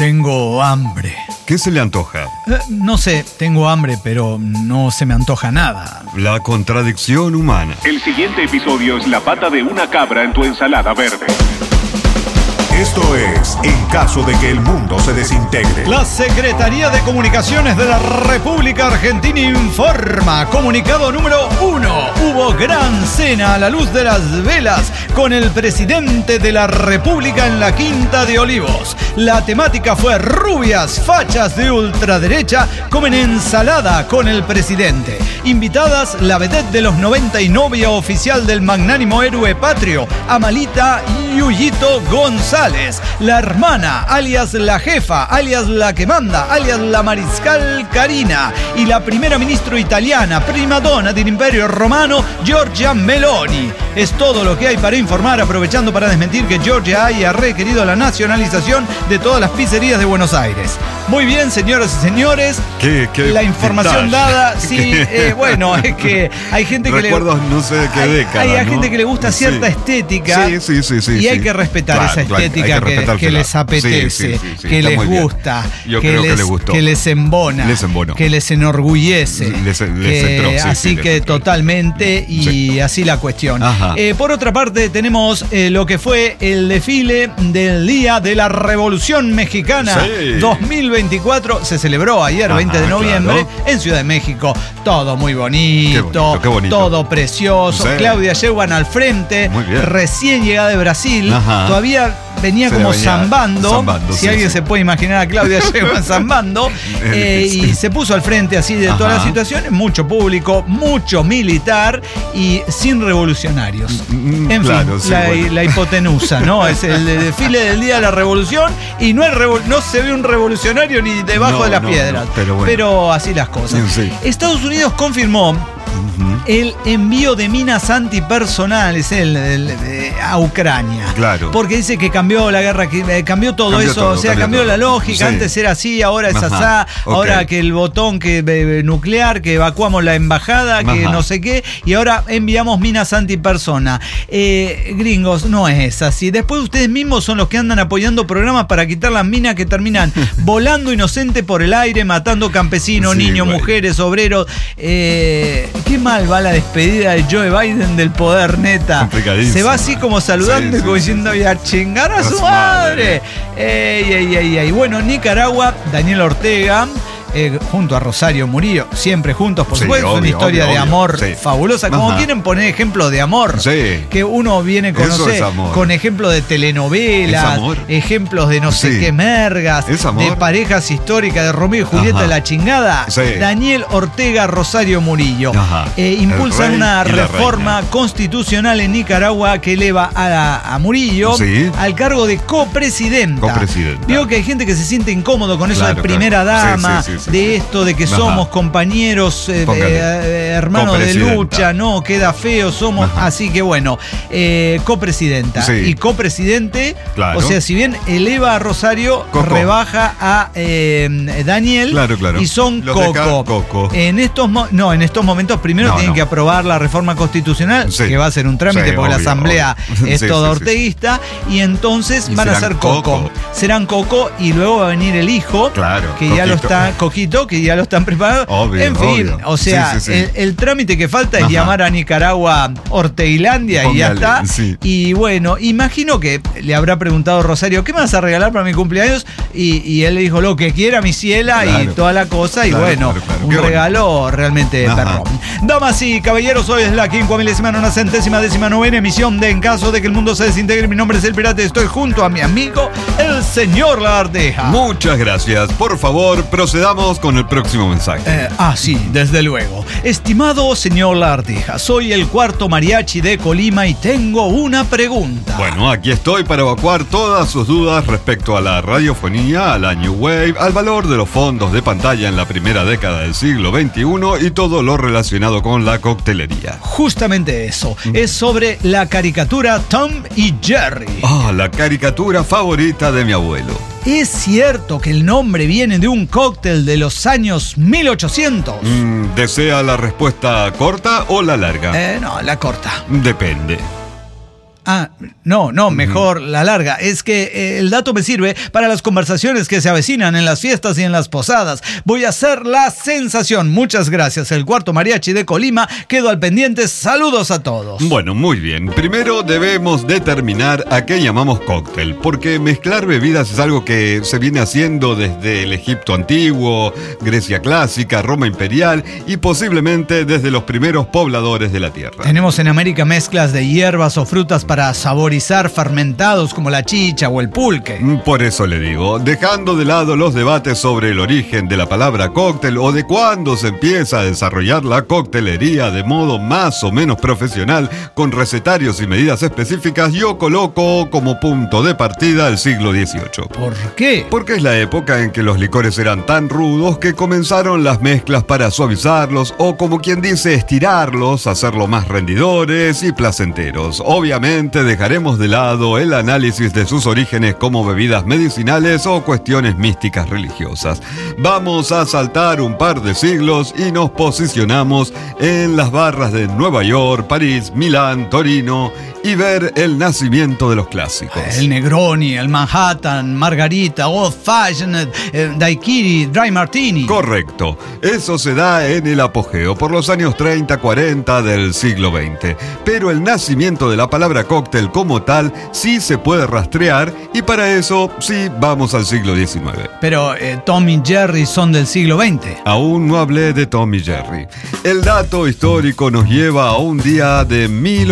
Tengo hambre. ¿Qué se le antoja? No sé, tengo hambre, pero no se me antoja nada. La contradicción humana. El siguiente episodio es la pata de una cabra en tu ensalada verde. Esto es En caso de que el mundo se desintegre. La Secretaría de Comunicaciones de la República Argentina informa. Comunicado número 1. Hubo gran cena a la luz de las velas con el presidente de la República en la Quinta de Olivos. La temática fue rubias, fachas de ultraderecha comen ensalada con el presidente. Invitadas la vedette de los 90 y novia oficial del magnánimo héroe patrio, Amalita Yuyito González. La hermana, alias la jefa, alias la que manda, alias la mariscal Karina. Y la primera ministra italiana, primadonna del Imperio Romano, Giorgia Meloni. Es todo lo que hay para informar, aprovechando para desmentir que Giorgia haya requerido la nacionalización de todas las pizzerías de Buenos Aires. Muy bien, señoras y señores. La información dada, sí, bueno, es que hay gente que recuerdos, no sé de qué década, hay ¿no? gente que le gusta cierta estética. Sí. Y hay que respetar esa estética que les apetece, que les gusta, que les embona, que les enorgullece. Así que totalmente, y así la cuestión. Por otra parte, tenemos lo que fue el desfile del Día de la Revolución Mexicana 2024. Se celebró ayer, 20 de noviembre, en Ciudad de México. Todo muy bonito, qué bonito. Todo precioso. Claudia Sheinbaum al frente, recién llegada de Brasil. Todavía venía como zambando, si alguien se puede imaginar a Claudia Sheinbaum zambando, y se puso al frente así de todas las situaciones, mucho público, mucho militar y sin revolucionarios. En fin, la hipotenusa, ¿no? Es el desfile del Día de la Revolución y no se ve un revolucionario ni debajo de las piedras. Pero así las cosas. Estados Unidos confirmó el envío de minas antipersonales a Ucrania. Claro. Porque dice que cambió la guerra, que cambió todo eso, cambió la lógica. Antes era así, ahora es asá. Ahora que el botón nuclear, que evacuamos la embajada, que no sé qué, y ahora enviamos minas antipersona. Gringos, no es así. Después ustedes mismos son los que andan apoyando programas para quitar las minas que terminan volando inocente por el aire, matando campesinos, niños, mujeres, obreros. Qué mal va la despedida de Joe Biden del poder, neta. Se va así como saludando y como diciendo, voy a chingar a su madre. Bueno, Nicaragua, Daniel Ortega, junto a Rosario Murillo, siempre juntos, por supuesto, una historia de amor fabulosa. Como quieren poner ejemplos de amor, que uno viene a conocer con ejemplos de telenovelas, ejemplos de no sé qué mergas, de parejas históricas, de Romeo y Julieta de la chingada. Daniel Ortega, Rosario Murillo impulsan una reforma constitucional en Nicaragua que eleva a Murillo al cargo de copresidenta. Digo que hay gente que se siente incómodo con eso de primera dama, de esto de que somos compañeros, hermanos de lucha, no, queda feo, somos, así que bueno, copresidenta y copresidente, o sea, si bien eleva a Rosario, rebaja a Daniel, y son Coco. En estos momentos primero tienen que aprobar la reforma constitucional, que va a ser un trámite porque la asamblea es toda orteguista, y entonces van a ser Coco. Serán Coco y luego va a venir el hijo, que ya lo está que ya lo están preparando. En fin, o sea, el trámite que falta es llamar a Nicaragua Orteguilandia y ya está. Y bueno, imagino que le habrá preguntado Rosario, ¿qué me vas a regalar para mi cumpleaños? Y él le dijo, lo que quiera, mi ciela, y toda la cosa. Y bueno, un regalo realmente perrón. Damas y caballeros, hoy es la 50.919ª emisión de En caso de que el mundo se desintegre. Mi nombre es El Pirata y estoy junto a mi amigo, el señor Lagardeja. Muchas gracias. Por favor, procedamos con el próximo mensaje. Sí, desde luego. Estimado señor Lagardeja, soy el cuarto mariachi de Colima y tengo una pregunta. Bueno, aquí estoy para evacuar todas sus dudas respecto a la radiofonía, a la New Wave, al valor de los fondos de pantalla en la primera década del siglo XXI y todo lo relacionado con la coctelería. Justamente eso. Es sobre la caricatura Tom y Jerry. La caricatura favorita de mi abuelo. ¿Es cierto que el nombre viene de un cóctel de los años 1800? ¿Desea la respuesta corta o la larga? No, la corta. Depende. No, mejor la larga. Es que el dato me sirve para las conversaciones que se avecinan en las fiestas y en las posadas. Voy a hacer la sensación. Muchas gracias. El Cuarto Mariachi de Colima. Quedo al pendiente. Saludos a todos. Bueno, muy bien. Primero debemos determinar a qué llamamos cóctel, porque mezclar bebidas es algo que se viene haciendo desde el Egipto antiguo, Grecia clásica, Roma imperial y posiblemente desde los primeros pobladores de la tierra. Tenemos en América mezclas de hierbas o frutas para saborizar fermentados como la chicha o el pulque. Por eso le digo, dejando de lado los debates sobre el origen de la palabra cóctel o de cuándo se empieza a desarrollar la coctelería de modo más o menos profesional con recetarios y medidas específicas, yo coloco como punto de partida el siglo XVIII. ¿Por qué? Porque es la época en que los licores eran tan rudos que comenzaron las mezclas para suavizarlos o, como quien dice, estirarlos, hacerlos más rendidores y placenteros. Obviamente dejaremos de lado el análisis de sus orígenes como bebidas medicinales o cuestiones místicas religiosas. Vamos a saltar un par de siglos y nos posicionamos en las barras de Nueva York, París, Milán, Torino y ver el nacimiento de los clásicos. El Negroni, el Manhattan, Margarita, Old Fashioned, Daiquiri, Dry Martini. Correcto. Eso se da en el apogeo por los años 30-40 del siglo XX. Pero el nacimiento de la palabra cóctel como tal sí se puede rastrear y para eso sí vamos al siglo XIX. Pero Tom y Jerry son del siglo XX. Aún no hablé de Tom y Jerry. El dato histórico nos lleva a un día de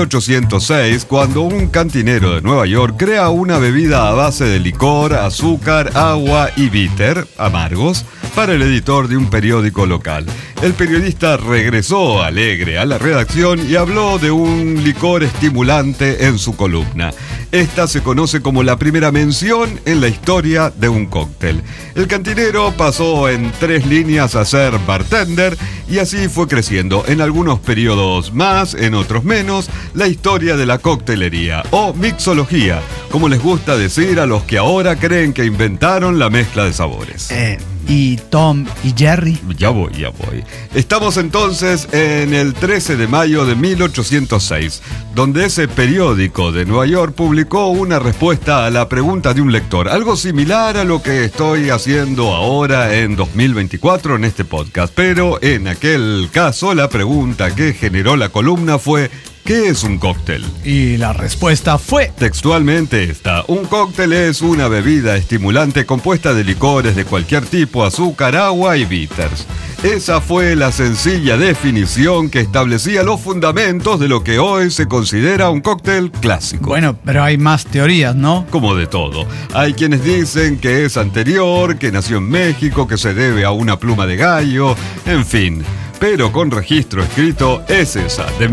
1806 cuando un cantinero de Nueva York crea una bebida a base de licor, azúcar, agua y bitter, amargos, para el editor de un periódico local. El periodista regresó alegre a la redacción y habló de un licor estimulante en su columna. Esta se conoce como la primera mención en la historia de un cóctel. El cantinero pasó en 3 líneas a ser bartender y así fue creciendo, en algunos periodos más, en otros menos, la historia de la coctelería, o mixología, como les gusta decir a los que ahora creen que inventaron la mezcla de sabores. ¿Y Tom y Jerry? Ya voy. Estamos entonces en el 13 de mayo de 1806, donde ese periódico de Nueva York publicó una respuesta a la pregunta de un lector, algo similar a lo que estoy haciendo ahora en 2024 en este podcast, pero en aquel caso la pregunta que generó la columna fue: ¿qué es un cóctel? Y la respuesta fue textualmente esta: un cóctel es una bebida estimulante compuesta de licores de cualquier tipo, azúcar, agua y bitters. Esa fue la sencilla definición que establecía los fundamentos de lo que hoy se considera un cóctel clásico. Bueno, pero hay más teorías, ¿no? Como de todo. Hay quienes dicen que es anterior, que nació en México, que se debe a una pluma de gallo, en fin. Pero con registro escrito es esa, de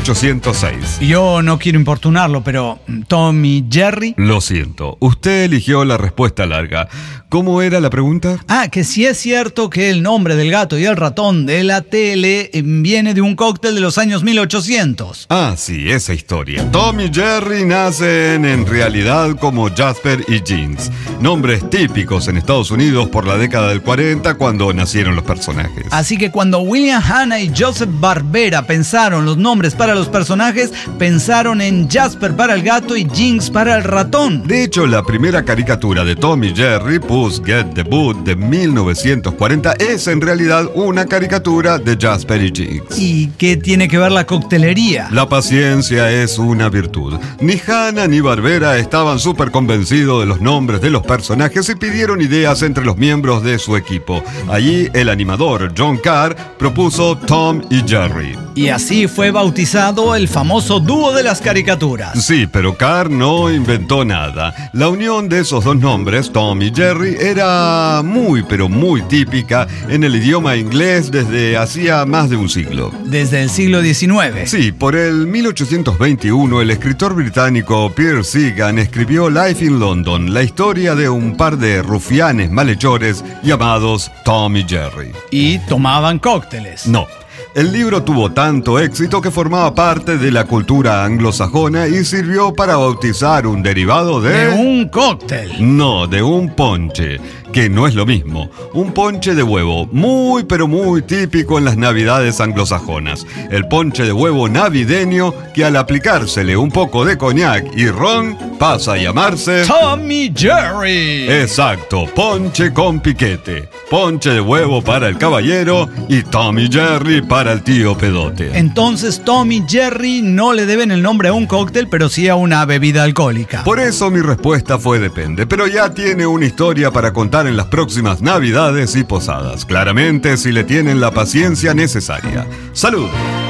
1806. Yo no quiero importunarlo, pero ¿Tom y Jerry? Lo siento, usted eligió la respuesta larga. ¿Cómo era la pregunta? Que si es cierto que el nombre del gato y el ratón de la tele viene de un cóctel de los años 1800. Sí, esa historia. Tom y Jerry nacen en realidad como Jasper y Jinx, nombres típicos en Estados Unidos por la década del 40 cuando nacieron los personajes. Así que cuando William Hanna y Joseph Barbera pensaron los nombres para los personajes, pensaron en Jasper para el gato y Jinx para el ratón. De hecho, la primera caricatura de Tom y Jerry, Puss Get the Boot, de 1940, es en realidad una caricatura de Jasper y Jinx. ¿Y qué tiene que ver la coctelería? La paciencia es una virtud. Ni Hanna ni Barbera estaban súper convencidos de los nombres de los personajes y pidieron ideas entre los miembros de su equipo. Allí, el animador John Carr propuso Tom y Jerry. Y así fue bautizado el famoso dúo de las caricaturas. Sí, pero Carr no inventó nada. La unión de esos dos nombres, Tom y Jerry, era muy, pero muy típica en el idioma inglés desde hacía más de un siglo. Desde el siglo XIX. Sí, por el 1821 el escritor británico Pierre Segan escribió Life in London, la historia de un par de rufianes malhechores llamados Tom y Jerry. ¿Y tomaban cócteles? No. El libro tuvo tanto éxito que formaba parte de la cultura anglosajona y sirvió para bautizar un derivado de un cóctel. No, de un ponche, que no es lo mismo. Un ponche de huevo, muy pero muy típico en las navidades anglosajonas. El ponche de huevo navideño que al aplicársele un poco de coñac y ron pasa a llamarse Tommy Jerry. Exacto, ponche con piquete. Ponche de huevo para el caballero y Tommy Jerry para el tío pedote. Entonces Tommy Jerry no le deben el nombre a un cóctel, pero sí a una bebida alcohólica. Por eso mi respuesta fue depende, pero ya tiene una historia para contar en las próximas navidades y posadas. Claramente si le tienen la paciencia necesaria. ¡Salud!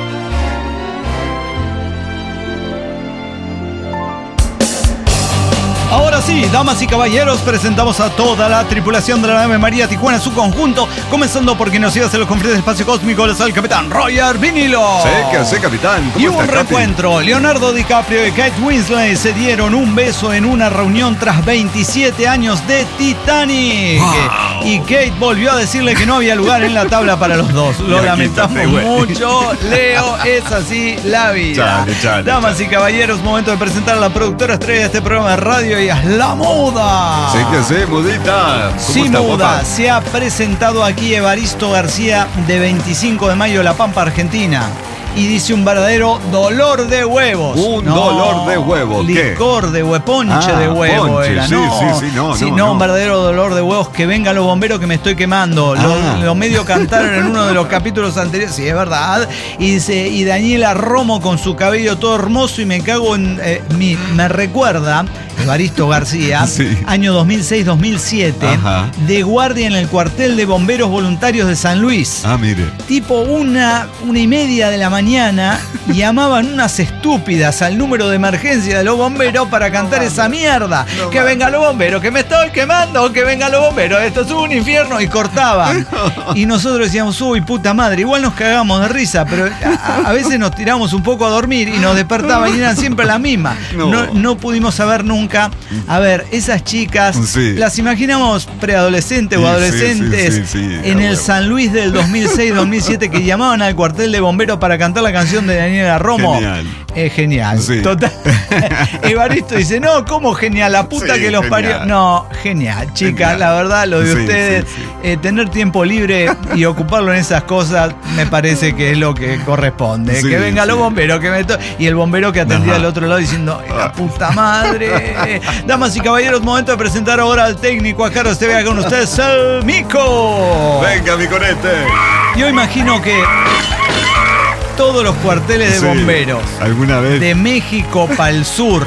Ahora sí, damas y caballeros, presentamos a toda la tripulación de la nave María Tijuana en su conjunto, comenzando por quien nos iba a hacer los confines del espacio cósmico, les el capitán Roger Vinilo. Sí, capitán. Y un reencuentro, Capi? Leonardo DiCaprio y Kate Winslet se dieron un beso en una reunión tras 27 años de Titanic. Wow. Y Kate volvió a decirle que no había lugar en la tabla para los dos. Lo lamentamos mucho, Leo, es así la vida. Chale, damas y caballeros, momento de presentar a la productora estrella de este programa de radio y a la muda. Sí, mudita. Sí, muda. Se ha presentado aquí Evaristo García, de 25 de mayo, La Pampa, Argentina. Y dice un verdadero dolor de huevos. Dolor de huevos. Licor de huevo, ponche de huevo ponche, era. Un verdadero dolor de huevos. Que vengan los bomberos que me estoy quemando. Lo medio cantaron en uno de los capítulos anteriores. Sí, es verdad. Y dice, y Daniela Romo con su cabello todo hermoso y me cago en... me recuerda... Evaristo García, año 2006-2007, de guardia en el cuartel de bomberos voluntarios de San Luis. Mire. Tipo 1:30 de la mañana, llamaban unas estúpidas al número de emergencia de los bomberos para cantar esa mierda. Que vengan los bomberos, que me estoy quemando, que vengan los bomberos, esto es un infierno. Y cortaban. Y nosotros decíamos, uy, puta madre, igual nos cagamos de risa, pero a veces nos tiramos un poco a dormir y nos despertaban y eran siempre las mismas. No pudimos saber nunca. A ver, esas chicas, las imaginamos preadolescentes o adolescentes en el San Luis del 2006-2007 que llamaban al cuartel de bomberos para cantar la canción de Daniela Romo. Genial. Es genial. Total. Evaristo dice, no, ¿cómo genial? La puta que los parió. No, genial, chicas, la verdad, lo de ustedes, tener tiempo libre y ocuparlo en esas cosas, me parece que es lo que corresponde. Que vengan los bomberos, y el bombero que atendía al otro lado diciendo, la puta madre. Damas y caballeros, momento de presentar ahora al técnico, a Carlos TV, con ustedes el Mico. Venga, mi conete. Yo imagino que todos los cuarteles de bomberos alguna vez de México para el sur,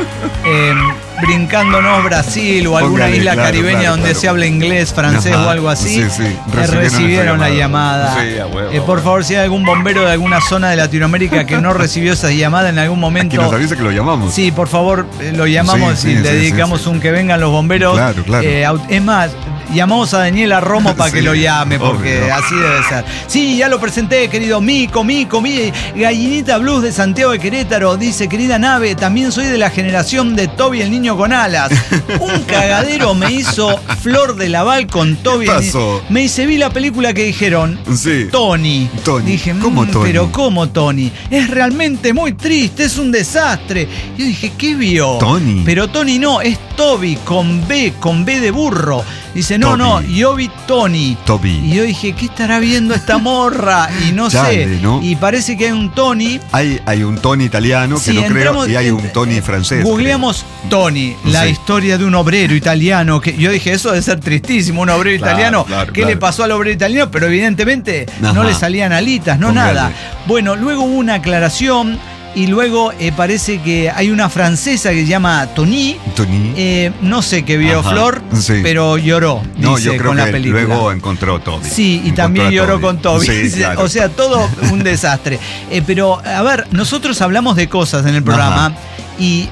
brincándonos Brasil o alguna isla caribeña donde se habla inglés, francés o algo así, recibieron la llamada. Por favor, si hay algún bombero de alguna zona de Latinoamérica que no recibió esa llamada en algún momento, que nos avise que lo llamamos. Sí, por favor, lo llamamos y le dedicamos un que vengan los bomberos. Claro. Es más, llamamos a Daniela Romo para que lo llame, porque así debe ser. Sí, ya lo presenté, querido Mico, mi Gallinita Blues de Santiago de Querétaro. Dice, querida nave, también soy de la generación de Toby el niño con alas. Un cagadero me hizo Flor de Laval con Toby. ¿Qué pasó? Me dice, vi la película que dijeron Tony. Dije, ¿cómo Tony? Pero ¿cómo Tony? Es realmente muy triste, es un desastre. Yo dije, ¿qué vio? Tony. Pero Tony no, es Toby con B de burro. Dice, no, yo vi Tony. Y yo dije, ¿qué estará viendo esta morra? Y no sé. ¿No? Y parece que hay un Tony. Hay un Tony italiano que no creo, y hay un Tony francés. Googleamos Tony, la historia de un obrero italiano. Que yo dije, eso debe ser tristísimo, un obrero italiano. ¿Qué le pasó al obrero italiano? Pero evidentemente no le salían alitas, nada. Bueno, luego hubo una aclaración. Y luego parece que hay una francesa que se llama Tony. No sé qué vio Flor, pero lloró, dice, yo creo con que la película. Luego encontró Toby. Sí, y también lloró con Toby. Claro. O sea, todo un desastre. Pero, a ver, nosotros hablamos de cosas en el programa y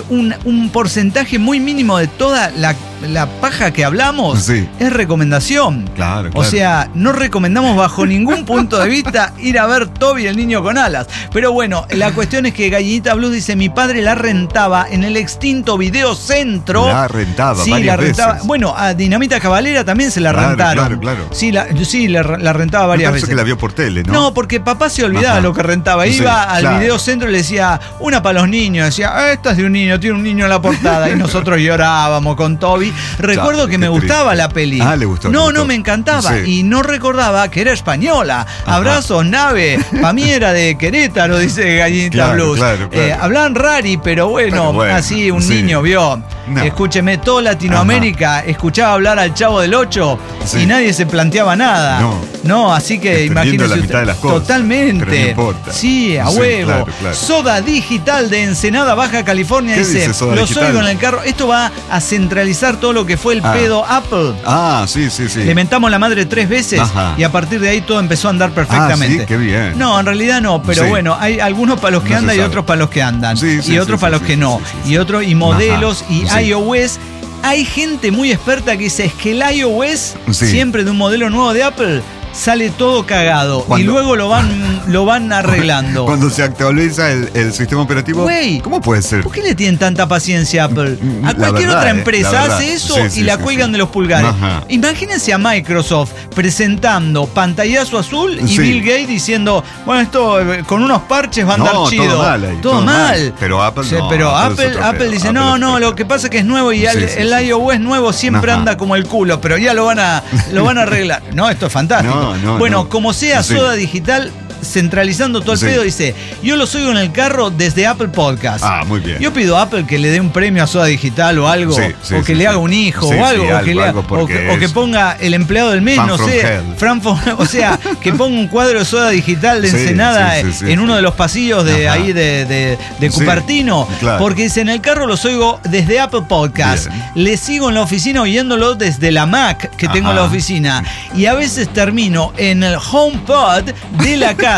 un porcentaje muy mínimo de toda la paja que hablamos es recomendación. Claro. O sea, no recomendamos bajo ningún punto de vista ir a ver Toby el niño con alas. Pero bueno, la cuestión es que Gallinita Blues dice: mi padre la rentaba en el extinto Videocentro. La rentaba, sí, varias rentaba. veces. Bueno, a Dinamita Cavalera también se la rentaron. Claro. Sí, la rentaba varias veces. que la vio por tele, ¿no? No, porque papá se olvidaba lo que rentaba. Iba al Videocentro y le decía, una para los niños. Decía, esta es de un niño, tiene un niño en la portada. Y nosotros llorábamos con Toby. Recuerdo que me gustaba la peli. Le gustó. No, me encantaba. Sí. Y no recordaba que era española. Abrazos, nave. Pa' mí era de Querétaro, dice Gallinita Blues. Claro. Hablaban rari, pero bueno, así un niño vio. No. Escúcheme, toda Latinoamérica escuchaba hablar al Chavo del 8 y nadie se planteaba nada. No, así que imagínese. La mitad de las cosas. Totalmente. Pero no importa. Sí, a huevo. Claro. Soda Digital de Ensenada, Baja California, dice, los oigo en el carro. Esto va a centralizar todo lo que fue el pedo Apple. Sí. Le mentamos la madre 3 veces y a partir de ahí todo empezó a andar perfectamente. Sí, qué bien. No, en realidad no, pero bueno, hay algunos para los que andan y otros para los que andan. Y otros para los que no. Y otros, y modelos, y iOS. Hay gente muy experta que dice, es que el iOS, siempre de un modelo nuevo de Apple, sale todo cagado y luego lo van arreglando. Cuando se actualiza el sistema operativo, ¿cómo puede ser? ¿Por qué le tienen tanta paciencia a Apple? A cualquier otra empresa hace eso y la cuelgan de los pulgares. Imagínense a Microsoft presentando pantallazo azul y Bill Gates diciendo, bueno, esto con unos parches va a andar chido. Todo mal. Pero Apple no. Pero Apple dice, no, lo que pasa es que es nuevo y el iOS nuevo siempre anda como el culo, pero ya lo van a arreglar. No, esto es fantástico. Como sea, Soda Digital centralizando todo el pedo, dice, yo los oigo en el carro desde Apple Podcast. Muy bien. Yo pido a Apple que le dé un premio a Soda Digital o algo, o que le haga un hijo o algo, o que ponga el empleado del mes, no sé, o sea, que ponga un cuadro de Soda Digital de Ensenada en uno de los pasillos de ahí de Cupertino, porque dice, en el carro los oigo desde Apple Podcast, le sigo en la oficina oyéndolo desde la Mac que tengo en la oficina, y a veces termino en el HomePod de la casa.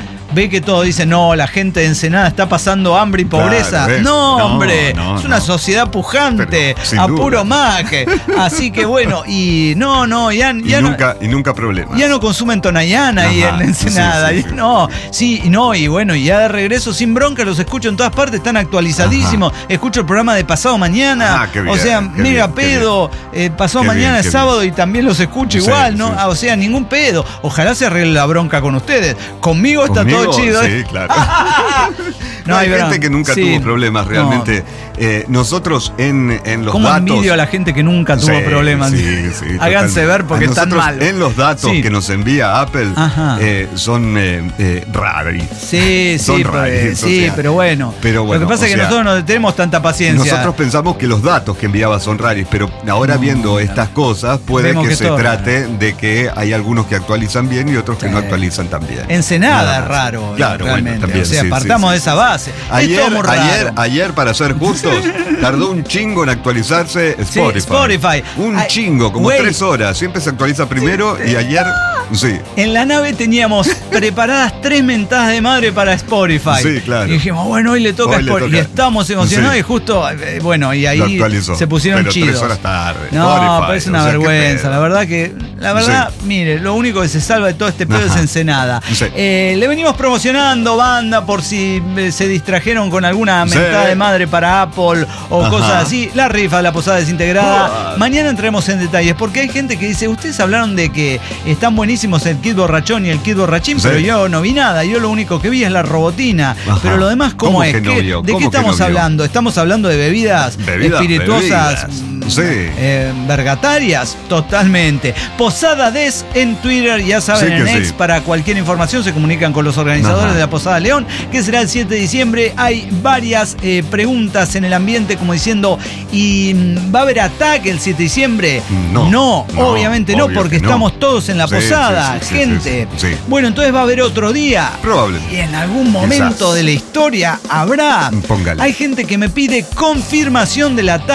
Ve que todos dicen, no, la gente de Ensenada está pasando hambre y pobreza. Hombre, es una sociedad pujante, a puro Mac. Así que bueno, y nunca problema. Ya no consumen Tonayana ahí en Ensenada. Y bueno, y ya de regreso sin bronca los escucho en todas partes, están actualizadísimos. Escucho el programa de pasado mañana. Qué bien, o sea, mega pedo. Pasado mañana es sábado y también los escucho igual, ¿no? O sea, ningún pedo. Ojalá se arregle la bronca con ustedes. Conmigo está todo chido. Sí, claro. Hay gente que nunca tuvo problemas realmente. Nosotros en los ¿Cómo datos... envidio a la gente que nunca tuvo problemas? Háganse ver porque están mal. En los datos que nos envía Apple son raros. Pero bueno. Lo que pasa es que nosotros no tenemos tanta paciencia. Nosotros pensamos que los datos que enviaba son raros, pero ahora viendo estas cosas puede que se trate de que hay algunos que actualizan bien y otros que no actualizan tan bien. Ensenada es raro. Claro, realmente. También, o sea, partamos de esa base. Ayer, para ser justos, tardó un chingo en actualizarse Spotify. Un chingo, como 3 horas. Siempre se actualiza primero y ayer... En la nave teníamos preparadas 3 mentadas de madre para Spotify. Sí, claro. Y dijimos, bueno, hoy le toca Spotify. Y estamos emocionados y justo, y ahí se pusieron chidos. 3 horas tarde. No, pero es una vergüenza. La verdad, mire, lo único que se salva de todo este pedo es Ensenada. Le venimos promocionando banda por si se distrajeron con alguna mentada de madre para Apple o cosas así. La rifa de la posada desintegrada. Mañana entremos en detalles porque hay gente que dice, ustedes hablaron de que están buenísimos el kit borrachón y el kit borrachín, pero yo no vi nada. Yo lo único que vi es la robotina. Pero lo demás, ¿cómo es? ¿De qué estamos hablando? ¿Estamos hablando de bebidas espirituosas? Vergatarias, totalmente. Posada Des en Twitter, ya saben, en X, para cualquier información se comunican con los organizadores de la Posada León, que será el 7 de diciembre. Hay varias preguntas en el ambiente como diciendo, ¿y va a haber ataque el 7 de diciembre? No, obviamente no, porque estamos todos en la posada, gente. Bueno, entonces va a haber otro día. Probablemente. Y en algún momento de la historia habrá. Póngale. Hay gente que me pide confirmación del ataque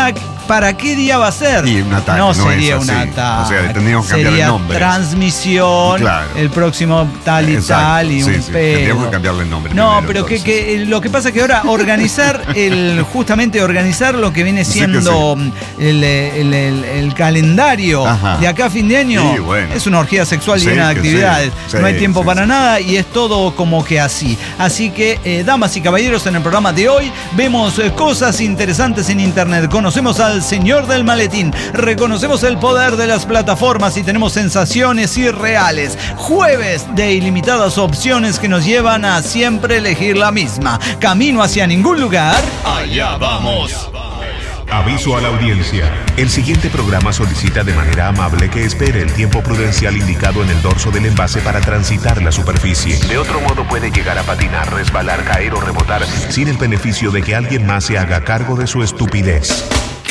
¿para qué día va a ser? Y un ataque, no sería un ataque. O sea, tendríamos que cambiar el nombre. Transmisión, claro. El próximo tal y tal y un pedo. Tendríamos que cambiarle el nombre. No, primero, pero que lo que pasa es que ahora justamente organizar lo que viene siendo el calendario de acá a fin de año es una orgía sexual llena de actividades. No hay tiempo para nada y es todo como que así. Así que, damas y caballeros, en el programa de hoy vemos cosas interesantes en internet. Conocemos al señor del maletín, reconocemos el poder de las plataformas y tenemos sensaciones irreales. Jueves de ilimitadas opciones que nos llevan a siempre elegir la misma. Camino hacia ningún lugar. Allá vamos. Aviso a la audiencia. El siguiente programa solicita de manera amable que espere el tiempo prudencial indicado en el dorso del envase para transitar la superficie. De otro modo puede llegar a patinar, resbalar, caer o rebotar sin el beneficio de que alguien más se haga cargo de su estupidez.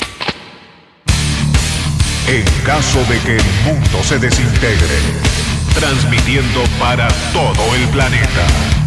En caso de que el mundo se desintegre, transmitiendo para todo el planeta.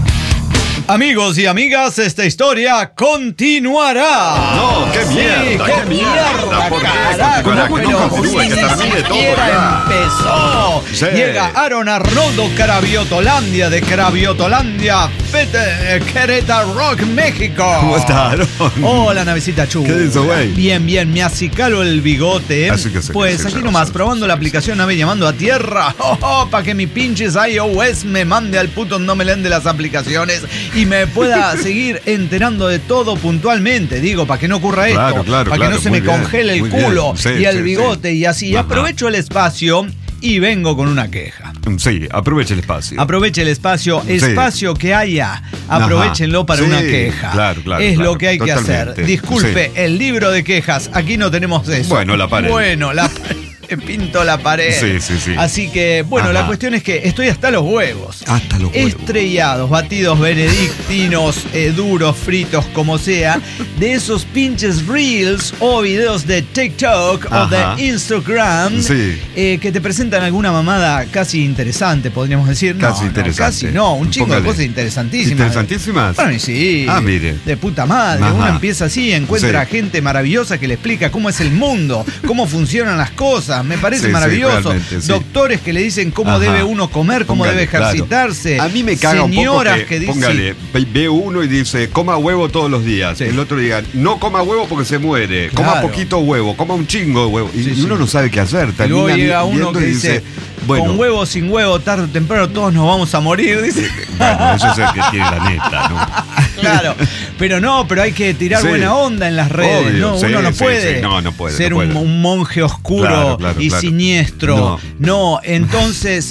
Amigos y amigas, esta historia continuará. No, qué mierda, qué mierda, carajo. Ni siquiera empezó. Sí. Llega Aaron Arnoldo Craviotolandia de Craviotolandia, Querétaro Rock, México. ¿Cómo está, Aaron? Hola, navecita chula. ¿Qué dice, güey? Bien, me acicalo el bigote. Pues aquí nomás, probando la aplicación Nave llamando a tierra. Para que mi pinches iOS me mande al puto no me leen de las aplicaciones y me pueda seguir enterando de todo puntualmente. Digo, para que no ocurra esto. Para que no se me congele el culo y el bigote y así. Y aprovecho el espacio y vengo con una queja. Sí, aproveche el espacio. Aproveche el espacio. Espacio que haya, aprovechenlo para una queja. Claro. Es lo que hay que hacer. Disculpe, el libro de quejas. Aquí no tenemos eso. Bueno, la pared. Pinto la pared. Sí. Así que, bueno, la cuestión es que estoy hasta los huevos. Hasta los huevos. Estrellados, batidos benedictinos, duros, fritos, como sea, de esos pinches reels o videos de TikTok o de Instagram que te presentan alguna mamada casi interesante, podríamos decir. Un chingo de cosas interesantísimas. ¿Interesantísimas? Bueno, y sí. Mire. De puta madre. Uno empieza así, encuentra gente maravillosa que le explica cómo es el mundo, cómo funcionan las cosas. Me parece maravilloso. Doctores que le dicen cómo debe uno comer, cómo debe ejercitarse. A mí me caga señoras un poco que dicen. Póngale, ve uno y dice, coma huevo todos los días. El otro diga, no coma huevo porque se muere. Coma poquito huevo, coma un chingo de huevo. Y uno no sabe qué hacer. Y luego llega uno que dice, con huevo, sin huevo, tarde o temprano todos nos vamos a morir, dice. Bueno, eso es el que tiene la neta, ¿no? Claro, pero hay que tirar buena onda en las redes. Obvio, ¿no? Uno no puede, ser un monje oscuro y siniestro. No, entonces,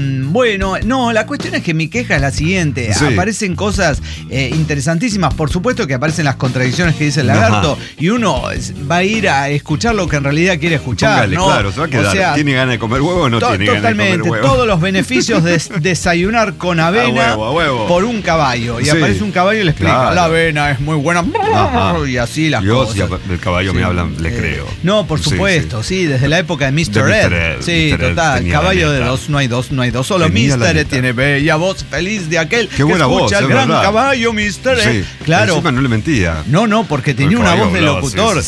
la cuestión es que mi queja es la siguiente. Aparecen cosas interesantísimas. Por supuesto que aparecen las contradicciones que dice el lagarto y uno va a ir a escuchar lo que en realidad quiere escuchar. ¿no? Claro, se va a quedar. O sea, ¿tiene ganas de comer huevo o no tiene ganas de comer huevo? Totalmente, todos los beneficios de desayunar con avena a huevo. por un caballo. Y aparece un caballo y le explica, la avena es muy buena. Y así las cosas. Si del caballo me hablan, le creo. No, por supuesto, desde la época de Mr. Ed. Sí, total, caballo de dos, no hay dos. Solo Mr. Ed tiene bella voz feliz de aquel que escucha al gran caballo Mr. Ed. Claro. Encima no le mentía. No, porque tenía una voz de locutor.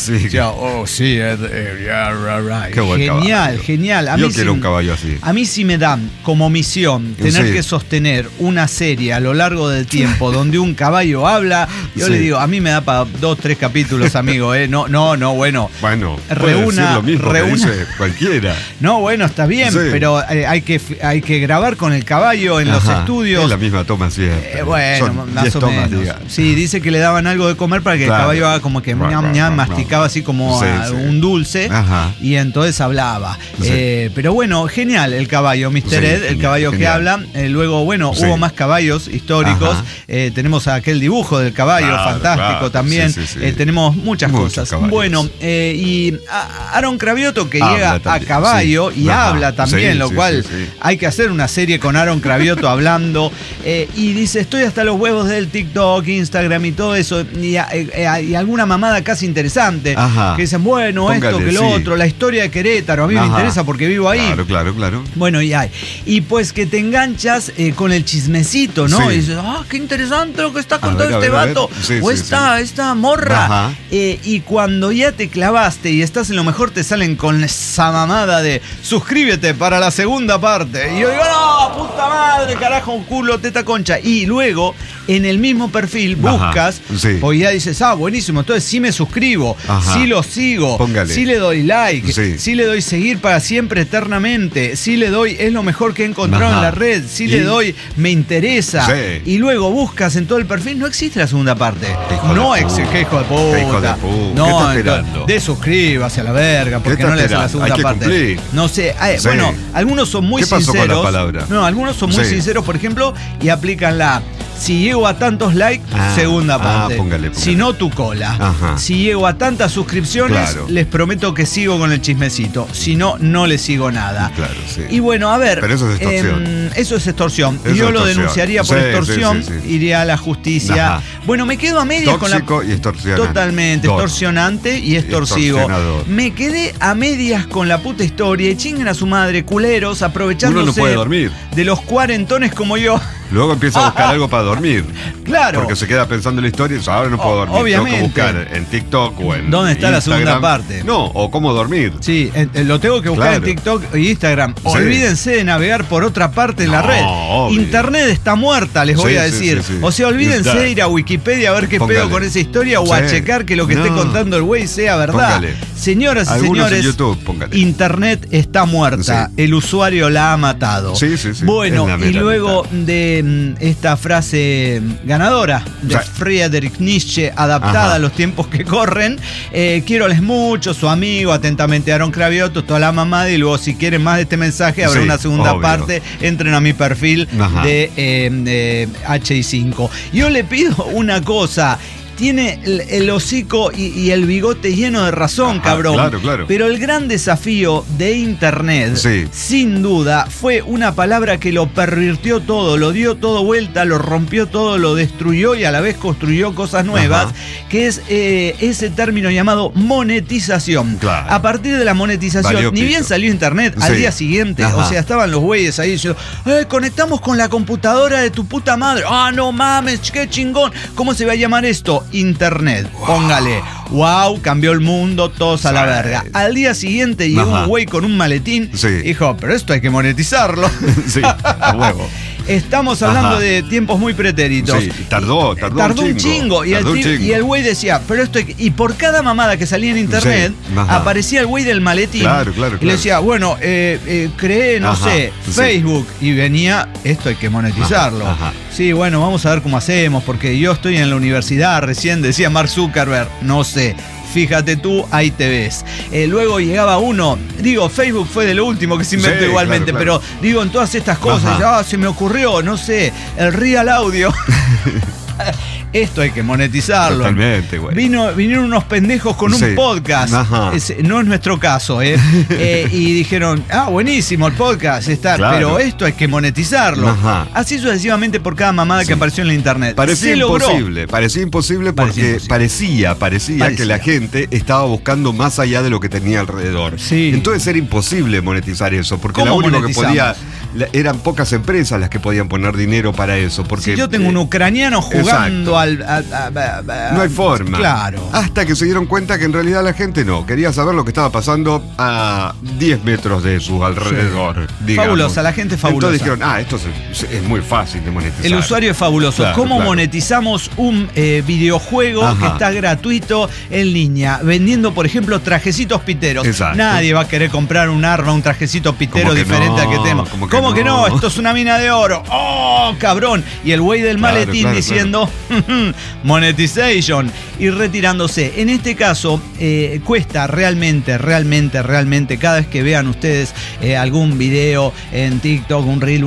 Genial. Yo quiero un caballo así. A mí sí me dan como misión tener que sostener una serie a lo largo del tiempo donde un caballo habla. Yo le digo, a mí me da para 2-3 capítulos, amigo. Bueno. Bueno, reúna lo mismo que dice cualquiera. No, bueno, está bien, pero hay que grabar con el caballo en los estudios. Es la misma toma siempre. Bueno, más o menos. Diga. Sí, dice que le daban algo de comer para que el caballo haga como que masticaba así como un dulce y entonces hablaba. Pero bueno, genial el caballo, Mr. Ed, el caballo que habla. Luego, hubo más caballos históricos. Tenemos aquel dibujo del caballo, fantástico también. Tenemos muchas cosas. Bueno, y Aaron Cravioto que llega a caballo y habla también, lo cual hay que hacer una serie con Aaron Cravioto hablando. Y dice, estoy hasta los huevos del TikTok, Instagram y todo eso. Y alguna mamada casi interesante. Que dicen, esto que lo otro, la historia de Querétaro. A mí me interesa porque vivo ahí. Claro. Bueno, y pues que te enganchas con el chismecito, ¿no? Y dices, qué interesante lo que está contó este vato o esta morra. Y cuando ya te clavaste y estás en lo mejor, te salen con esa mamada de suscríbete para la segunda parte. Y yo digo, no, puta madre, carajo, culo, teta, concha. Y luego, en el mismo perfil, buscas, porque ya dices, buenísimo, entonces sí me suscribo, sí lo sigo, sí le doy like, sí le doy seguir para siempre, eternamente, sí le doy, es lo mejor que he encontrado en la red, sí le doy, me interesa. Y luego buscas en todo el perfil, no existe la segunda parte. No existe, hijo de puta. No, desuscríbase a la verga, porque no le hace la segunda parte. No sé, bueno, algunos son muy sinceros. Con la palabra? No, algunos son muy sinceros, por ejemplo, y aplican si llego a tantos likes, segunda parte. Póngale. Si no, tu cola. Si llego a tantas suscripciones, les prometo que sigo con el chismecito. Si no, no le sigo nada. Y bueno, a ver. Pero eso es extorsión. Eso es extorsión. Yo lo denunciaría por extorsión. Iría a la justicia. Bueno, me quedo a medias con la. Tóxico y extorsionante. Totalmente. Extorsionante y extorsivo. Me quedé a medias con la puta historia y chinguen a su madre, culeros, aprovechándose. Uno no puede dormir. De los cuarentones como yo. Luego empieza a buscar algo para dormir. Claro. Porque se queda pensando en la historia y dice, ahora no puedo dormir. Obviamente. Tengo que buscar en TikTok o en ¿dónde está Instagram. la segunda parte? No, o cómo dormir. Sí, lo tengo que buscar en TikTok y Instagram. Olvídense de navegar por otra parte en la red. Obvio. Internet está muerta, les voy a decir. O sea, olvídense de ir a Wikipedia a ver qué pedo con esa historia o a checar que lo que esté contando el güey sea verdad. Señoras y señores, en YouTube, Internet está muerta. El usuario la ha matado. Bueno, y luego de esta frase ganadora de Friedrich Nietzsche, adaptada a los tiempos que corren, quiéroles mucho, su amigo, atentamente Aaron Cravioto, toda la mamada, y luego si quieren más de este mensaje habrá una segunda parte, entren a mi perfil de HI5. Yo le pido una cosa. Tiene el hocico y el bigote lleno de razón, cabrón. Claro. Pero el gran desafío de Internet, sin duda, fue una palabra que lo pervirtió todo, lo dio todo vuelta, lo rompió todo, lo destruyó y a la vez construyó cosas nuevas, que es ese término llamado monetización. A partir de la monetización, ni bien salió Internet, al día siguiente, o sea, estaban los güeyes ahí diciendo, conectamos con la computadora de tu puta madre. No mames, qué chingón. ¿Cómo se va a llamar esto? Póngale, cambió el mundo, todos a la verga. Al día siguiente llegó un güey con un maletín, dijo, pero esto hay que monetizarlo. A huevo. Estamos hablando de tiempos muy pretéritos. Tardó un chingo. Y el güey decía, pero esto hay que... Y por cada mamada que salía en Internet, aparecía el güey del maletín. Y le decía, bueno, creé, no sé, Facebook. Y venía, esto hay que monetizarlo. Sí, bueno, vamos a ver cómo hacemos, porque yo estoy en la universidad, recién decía Mark Zuckerberg, no sé. Fíjate tú, ahí te ves. Luego llegaba uno, Facebook fue de lo último que se inventó igualmente, pero digo, en todas estas cosas, se me ocurrió, no sé, el Real Audio. Esto hay que monetizarlo. Totalmente, güey. Vinieron unos pendejos con un podcast. No es nuestro caso, y dijeron, buenísimo el podcast, pero esto hay que monetizarlo. Así sucesivamente por cada mamada que apareció en la internet. Parecía imposible porque parecía que la gente estaba buscando más allá de lo que tenía alrededor. Entonces era imposible monetizar eso, porque lo único que podía, eran pocas empresas las que podían poner dinero para eso. Porque si yo tengo un ucraniano jugando no hay forma. Claro. Hasta que se dieron cuenta que en realidad la gente no quería saber lo que estaba pasando a 10 metros de su alrededor. Fabulosa, la gente fabulosa. Entonces dijeron, esto es muy fácil de monetizar. El usuario es fabuloso. ¿Cómo monetizamos un videojuego que está gratuito en línea? Vendiendo, por ejemplo, trajecitos piteros. Nadie va a querer comprar un arma, un trajecito pitero diferente al que tenemos. ¿Cómo que no? Esto es una mina de oro. ¡Oh, cabrón! Y el güey del maletín diciendo monetization y retirándose. En este caso, cuesta realmente, cada vez que vean ustedes algún video en TikTok, un reel,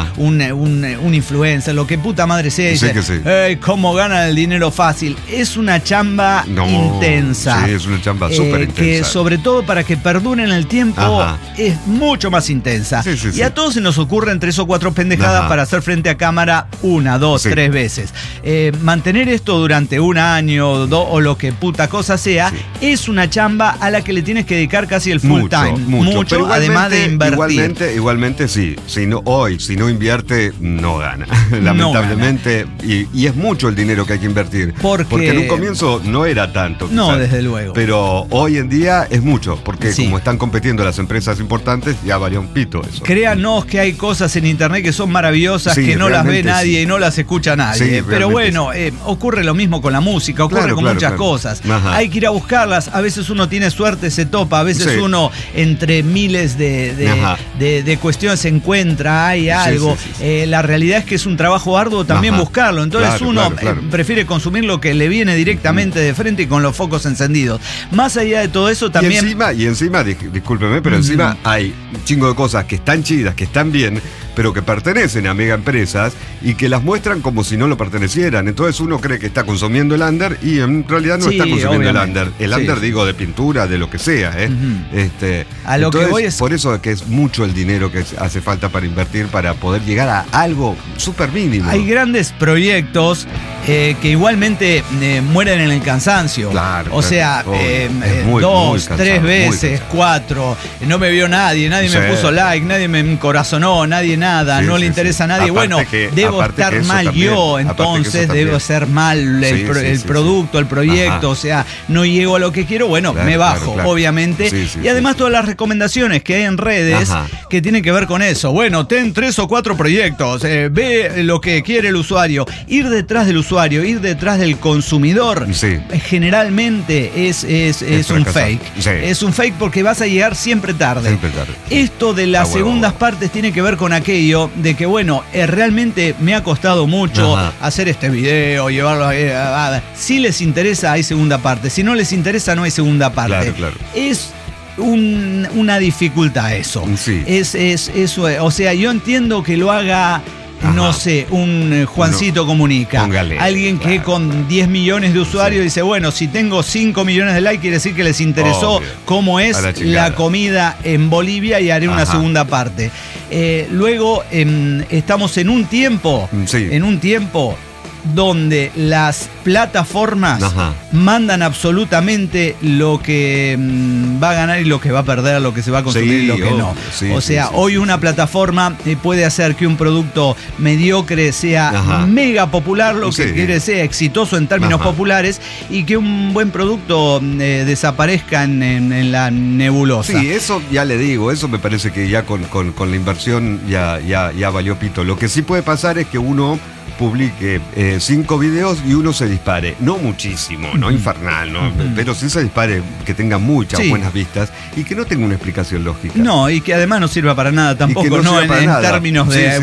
un influencer, lo que puta madre sea, dice, ¿cómo ganan el dinero fácil? Es una chamba intensa. Sí, es una chamba súper intensa. Que sobre todo para que perduren el tiempo es mucho más intensa. Y a todos se nos ocurren 3 o 4 pendejadas para hacer frente a cámara 1, 2, 3 veces. Mantener esto durante un año, o lo que puta cosa sea, es una chamba a la que le tienes que dedicar casi el full time. Mucho, además de invertir. Igualmente sí. Si no invierte, no gana. Lamentablemente. No gana. Y es mucho el dinero que hay que invertir. Porque en un comienzo no era tanto. Quizás, no, desde luego. Pero hoy en día es mucho. Porque como están compitiendo las empresas importantes, ya varía un pito eso. Créanos que hay cosas en internet que son maravillosas, que no las ve nadie y no las escucha nadie. Pero bueno, ocurre lo mismo con la música, ocurre con muchas cosas. Ajá. Hay que ir a buscarlas. A veces uno tiene suerte, se topa. A veces uno, entre miles de cuestiones, se encuentra, hay algo. La realidad es que es un trabajo arduo también buscarlo. Entonces uno prefiere consumir lo que le viene directamente de frente y con los focos encendidos. Más allá de todo eso también... Y encima, discúlpeme, pero encima hay un chingo de cosas que están chidas, que están bien, pero que pertenecen a mega empresas y que las muestran como si no lo pertenecieran. Entonces uno cree que está consumiendo el under y en realidad no está consumiendo el under. El under, digo, de pintura, de lo que sea. A lo que voy es... Por eso es que es mucho el dinero que hace falta para invertir, para poder llegar a algo súper mínimo. Hay grandes proyectos que igualmente mueren en el cansancio. O sea, muy, 2, 3 veces, 4, no me vio nadie me puso like, nadie me encorazonó, nadie nada, no le interesa a nadie. Bueno, debo estar mal yo, entonces debo ser mal el producto, el proyecto, o sea, no llego a lo que quiero, bueno, me bajo, obviamente. Y además todas las recomendaciones que hay en redes que tienen que ver con eso. Bueno, ten 3 o 4 proyectos, ve lo que quiere el usuario, ir detrás del usuario, ir detrás del consumidor, generalmente es un fake. Es un fake porque vas a llegar siempre tarde. Esto de las segundas partes tiene que ver con aquello de que, bueno, realmente me ha costado mucho hacer este video, llevarlo a... Si les interesa, hay segunda parte. Si no les interesa, no hay segunda parte. Es una dificultad eso. Eso, o sea, yo entiendo que lo haga... No sé, un Juancito Comunica. Póngale, alguien que con 10 millones de usuarios dice, bueno, si tengo 5 millones de likes, quiere decir que les interesó cómo es la comida en Bolivia y haré una segunda parte. Luego estamos en un tiempo donde las plataformas mandan absolutamente lo que va a ganar y lo que va a perder, lo que se va a consumir y lo que no. O sea, hoy una plataforma puede hacer que un producto mediocre sea mega popular, lo que quiere sea exitoso en términos populares, y que un buen producto desaparezca en la nebulosa. Sí, eso ya le digo, eso me parece que ya con la inversión ya valió pito. Lo que sí puede pasar es que uno publique 5 videos y uno se dispare, no muchísimo, no infernal, ¿no? Pero sí se dispare, que tenga muchas buenas vistas y que no tenga una explicación lógica. No, y que además no sirva para nada tampoco, no en términos de,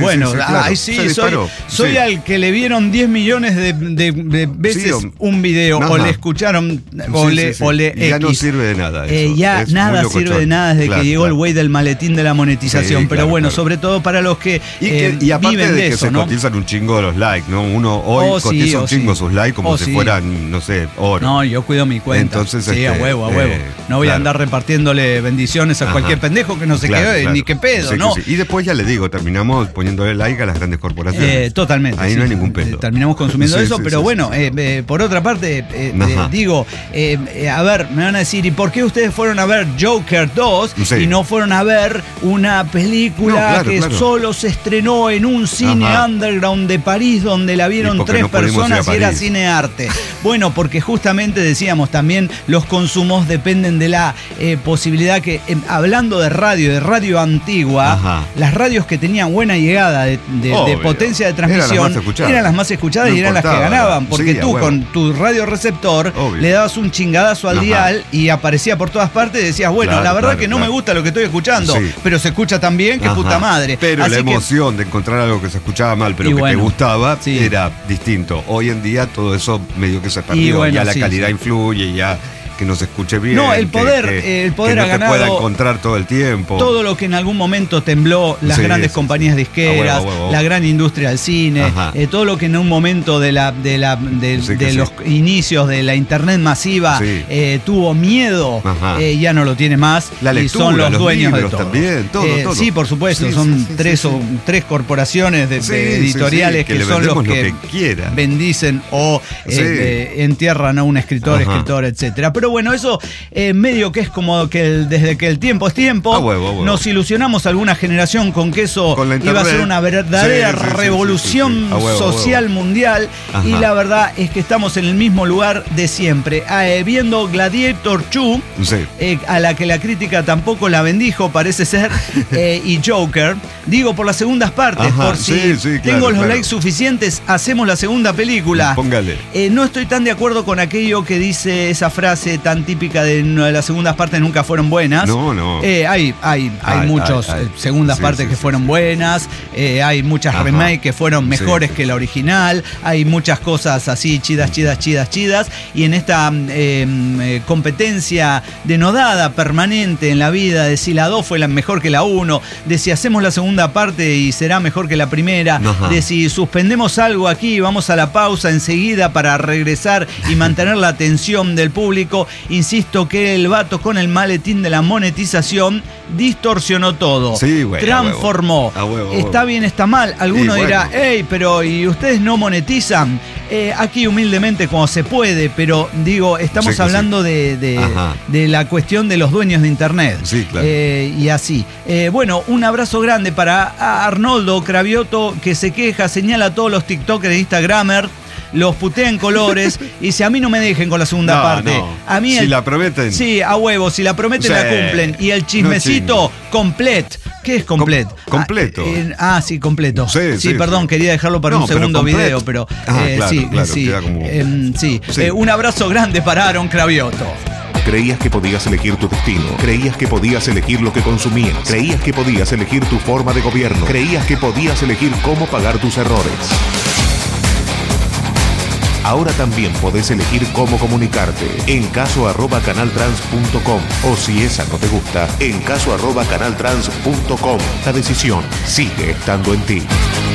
soy al que le vieron 10 millones de veces un video, o le escucharon, o le ya no sirve de nada eso. Ya nada sirve de nada desde que llegó el güey del maletín de la monetización, pero bueno, sobre todo para los que y aparte viven de que eso, se cotizan un chingo de los likes, ¿no? Uno hoy cotiza un chingo sus likes como si fueran, no sé, oro. No, yo cuido mi cuenta. Entonces, a huevo. No voy a andar repartiéndole bendiciones a cualquier pendejo que no se quede ni qué pedo, ¿no? Y después ya le digo, terminamos poniéndole like a las grandes corporaciones. Totalmente. Ahí no hay ningún pedo. Terminamos consumiendo eso, pero bueno, por otra parte, digo, a ver, me van a decir, ¿y por qué ustedes fueron a ver Joker 2 y no fueron a ver una película solo se estrenó en un cine underground de París donde la vieron 3 personas y era cine arte? Bueno, porque justamente decíamos también, los consumos dependen de la posibilidad que, hablando de radio antigua, las radios que tenían buena llegada de potencia de transmisión eran las más escuchadas y eran las que ganaban, porque tú con tu radioreceptor le dabas un chingadazo al dial y aparecía por todas partes y decías, bueno, la verdad que no me gusta lo que estoy escuchando, pero se escucha tan bien que puta madre. Pero así la emoción de encontrar algo que se escuchaba mal pero que te gustaba era distinto. Hoy en día todo eso medio que se perdió, ya la calidad influye, ya que no se escuche bien. No, el poder ha ganado. Que no te pueda encontrar todo el tiempo. Todo lo que en algún momento tembló las grandes compañías disqueras, la gran industria del cine, todo lo que en un momento de los inicios de la internet masiva tuvo miedo, ya no lo tiene más. La lectura, y son los dueños de todo. También, todo. Sí, por supuesto, son tres corporaciones de editoriales que son los que bendicen o entierran a un escritor, etcétera. Pero bueno, eso medio que es como que desde que el tiempo es tiempo, nos ilusionamos alguna generación con que eso iba a ser una verdadera revolución social mundial, y la verdad es que estamos en el mismo lugar de siempre, viendo Gladiator 2, a la que la crítica tampoco la bendijo, parece ser, y Joker, digo por las segundas partes, por si tengo los likes suficientes, hacemos la segunda película. Póngale. No estoy tan de acuerdo con aquello que dice esa frase tan típica de las segundas partes nunca fueron buenas. No. Hay muchas segundas partes que fueron buenas, hay muchas remakes que fueron mejores que la original, hay muchas cosas así chidas, y en esta competencia denodada permanente en la vida de si la 2 fue la mejor que la 1, de si hacemos la segunda parte y será mejor que la primera, de si suspendemos algo aquí y vamos a la pausa enseguida para regresar y mantener la atención del público. Insisto que el vato con el maletín de la monetización distorsionó todo, transformó. Está bien, está mal. Alguno dirá, pero ¿y ustedes no monetizan? Aquí humildemente como se puede, pero digo, estamos hablando de la cuestión de los dueños de internet. Y así. Bueno, un abrazo grande para Arnoldo Cravioto, que se queja, señala a todos los TikTokers de Instagramer, los putea en colores y dice, a mí no me dejen con la segunda parte. A mí si la prometen. Sí, a huevo, si la prometen la cumplen. Y el chismecito complet. ¿Qué es complet? Completo. Sí, completo. Sí, perdón, quería dejarlo para un segundo video, pero un abrazo grande para Aaron Cravioto. Creías que podías elegir tu destino. Creías que podías elegir lo que consumías. Creías que podías elegir tu forma de gobierno. Creías que podías elegir cómo pagar tus errores. Ahora también podés elegir cómo comunicarte. En caso@canaltrans.com, o si esa no te gusta, en caso@canaltrans.com. La decisión sigue estando en ti.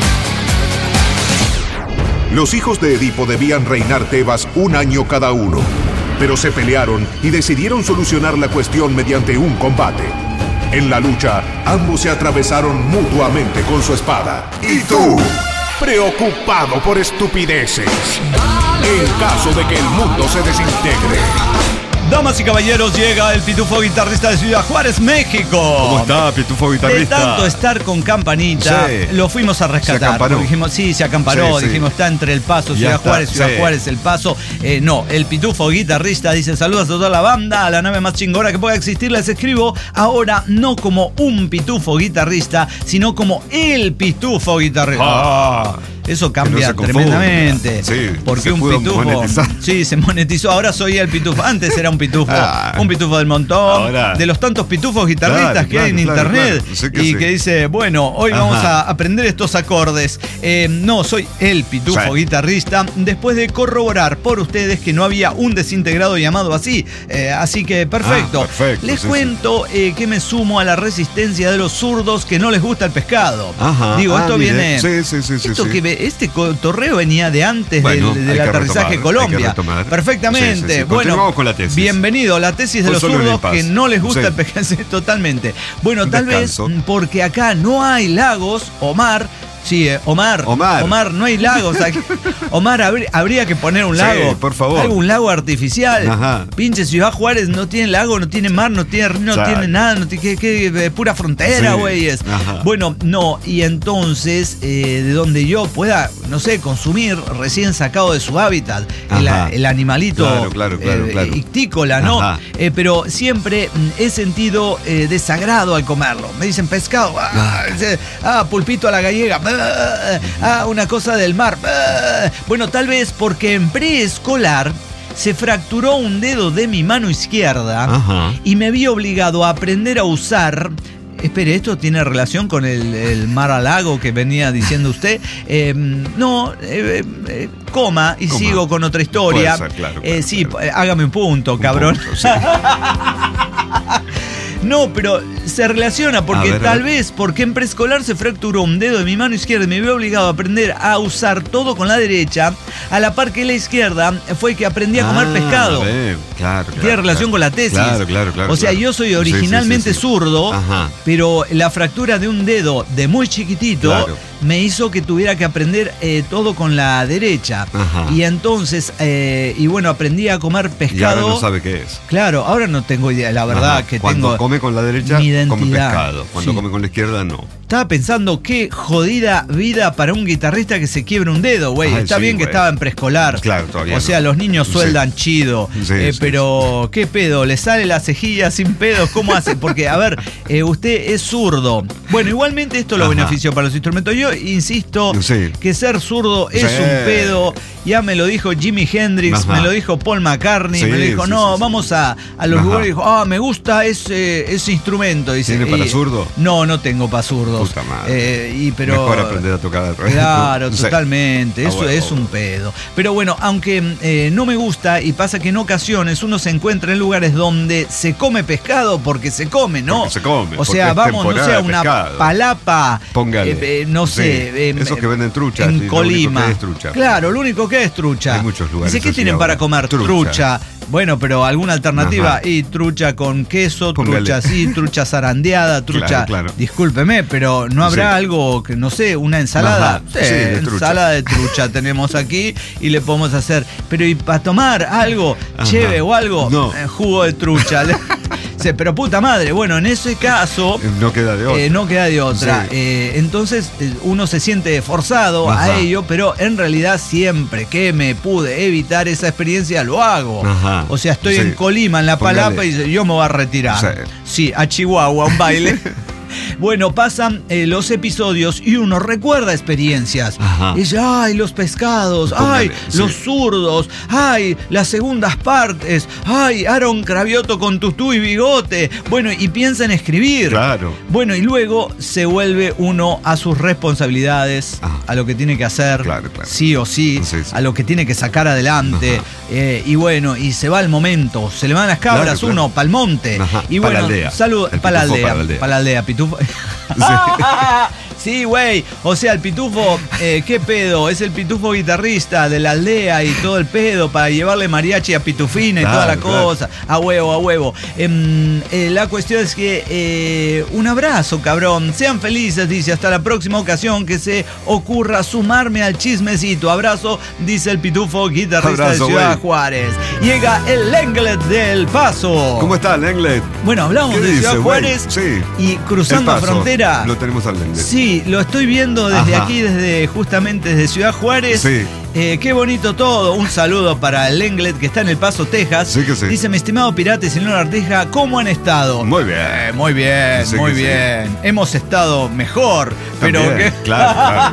Los hijos de Edipo debían reinar Tebas 1 año cada uno, pero se pelearon y decidieron solucionar la cuestión mediante un combate. En la lucha, ambos se atravesaron mutuamente con su espada. ¿Y tú? Preocupado por estupideces. En caso de que el mundo se desintegre. Damas y caballeros, llega el Pitufo Guitarrista de Ciudad Juárez, México. ¿Cómo está, Pitufo Guitarrista? De tanto estar con Campanita, lo fuimos a rescatar. Dijimos, se acamparó. Dijimos, está entre El Paso, Ciudad Juárez, El Paso. No, el Pitufo Guitarrista dice, saludos a toda la banda, a la nave más chingona que pueda existir. Les escribo ahora no como un Pitufo Guitarrista, sino como el Pitufo Guitarrista. Eso cambia tremendamente. Porque un pitufo se monetizó. Ahora soy el pitufo. Antes era un pitufo del montón. Ahora, de los tantos pitufos guitarristas que hay en internet. Que dice, bueno, hoy vamos a aprender estos acordes. No, soy el pitufo guitarrista. Después de corroborar por ustedes que no había un desintegrado llamado así. Así que perfecto. Les cuento que me sumo a la resistencia de los zurdos que no les gusta el pescado. Digo, esto viene. Este cotorreo venía de antes del aterrizaje Colombia. Perfectamente. Bueno, con la tesis. Bienvenido. La tesis de los zurdos que no les gusta el pescado. Totalmente. Bueno, tal vez porque acá no hay lagos, Omar. Sí, Omar, no hay lagos aquí. Omar, habría que poner un lago. Por favor. Algún lago artificial. Pinche Ciudad Juárez no tiene lago, no tiene mar, no tiene nada, no tiene pura frontera, güeyes. Bueno, no, y entonces, de donde yo pueda, no sé, consumir recién sacado de su hábitat, el animalito ictícola, ¿no? Pero siempre he sentido desagrado al comerlo. Me dicen pescado, pulpito a la gallega, una cosa del mar. Bueno, tal vez porque en preescolar se fracturó un dedo de mi mano izquierda y me vi obligado a aprender a usar Espere, ¿esto tiene relación con el Mar-a-Lago que venía diciendo usted? No, coma y sigo con otra historia. Puede ser, claro, sí, hágame un punto, cabrón. Punto, sí. No, pero se relaciona porque tal vez porque en preescolar se fracturó un dedo de mi mano izquierda y me vio obligado a aprender a usar todo con la derecha, a la par que la izquierda fue que aprendí a comer pescado. Claro. Tiene relación con la tesis. Claro. O sea, yo soy originalmente zurdo, pero la fractura de un dedo de muy chiquitito me hizo que tuviera que aprender todo con la derecha. Y entonces, aprendí a comer pescado. Y ahora no sabe qué es. Claro, ahora no tengo idea, la verdad que Cuando come con la derecha, come pescado. Cuando Sí. come con la izquierda, no. Estaba pensando qué jodida vida para un guitarrista que se quiebra un dedo, güey. Está bien que estaba en preescolar. Claro, todavía. O sea, los niños sueldan chido. Pero, ¿qué pedo? ¿Le sale la cejilla sin pedos? ¿Cómo hace? Porque, a ver, usted es zurdo. Bueno, igualmente esto lo benefició para los instrumentos. Yo insisto que ser zurdo es un pedo. Ya me lo dijo Jimi Hendrix, me lo dijo Paul McCartney, me lo dijo, vamos a los lugares. Dijo, me gusta ese instrumento. Dice, ¿tiene para zurdo? No tengo para zurdo. Puta madre. Pero, mejor aprender a tocar al revés. Claro, totalmente. Eso es un pedo. Pero bueno, aunque no me gusta y pasa que en ocasiones uno se encuentra en lugares donde se come pescado porque se come, ¿no? Porque se come. O sea, vamos, no sé, a una palapa. Póngale. No sé. Esos que venden trucha. En Colima. Lo único que es trucha. Claro, lo único que es trucha. Hay muchos lugares. Dice, ¿qué así tienen ahora? para comer? Trucha. Bueno, pero alguna alternativa. Y trucha con queso, trucha así, trucha zarandeada, trucha. Claro. Discúlpeme, pero ¿no habrá algo que, no sé, una ensalada? De ensalada de trucha tenemos aquí y le podemos hacer. Pero ¿y para tomar algo, cheve o algo? No. Jugo de trucha. Pero puta madre, bueno, en ese caso no queda de otra. Entonces uno se siente forzado a ello, pero en realidad siempre que me pude evitar esa experiencia lo hago. O sea, estoy en Colima, en la palapa, y yo me voy a retirar. Sí, a Chihuahua, un baile. Bueno, pasan los episodios y uno recuerda experiencias. Y dice, ay, los pescados, ay, los zurdos, ay, las segundas partes, ay, Aaron Cravioto con tutú y bigote. Bueno, y piensa en escribir. Claro. Bueno, y luego se vuelve uno a sus responsabilidades, a lo que tiene que hacer, sí o sí, a lo que tiene que sacar adelante. Y bueno, y se va el momento, se le van las cabras uno pa'l monte. Y bueno, salud, para la aldea, pitufo. Sí, güey. O sea, el pitufo, ¿qué pedo? Es el pitufo guitarrista de la aldea y todo el pedo para llevarle mariachi a Pitufina y toda la cosa. A huevo. La cuestión es que un abrazo, cabrón. Sean felices, dice. Hasta la próxima ocasión que se ocurra sumarme al chismecito. Abrazo, dice el pitufo guitarrista de Ciudad Juárez. Llega el Lenglet del Paso. ¿Cómo está, Lenglet? Bueno, hablamos de Ciudad Juárez y cruzando frontera. Lo tenemos al Lenglet. Sí, lo estoy viendo desde aquí, justamente desde Ciudad Juárez. Sí. Qué bonito todo. Un saludo para el Lenglet que está en El Paso, Texas. Sí que sí. Dice, mi estimado pirata y señor Arteja, ¿cómo han estado? Muy bien. Muy bien, sí muy bien. Sí. Hemos estado mejor, pero que... Claro.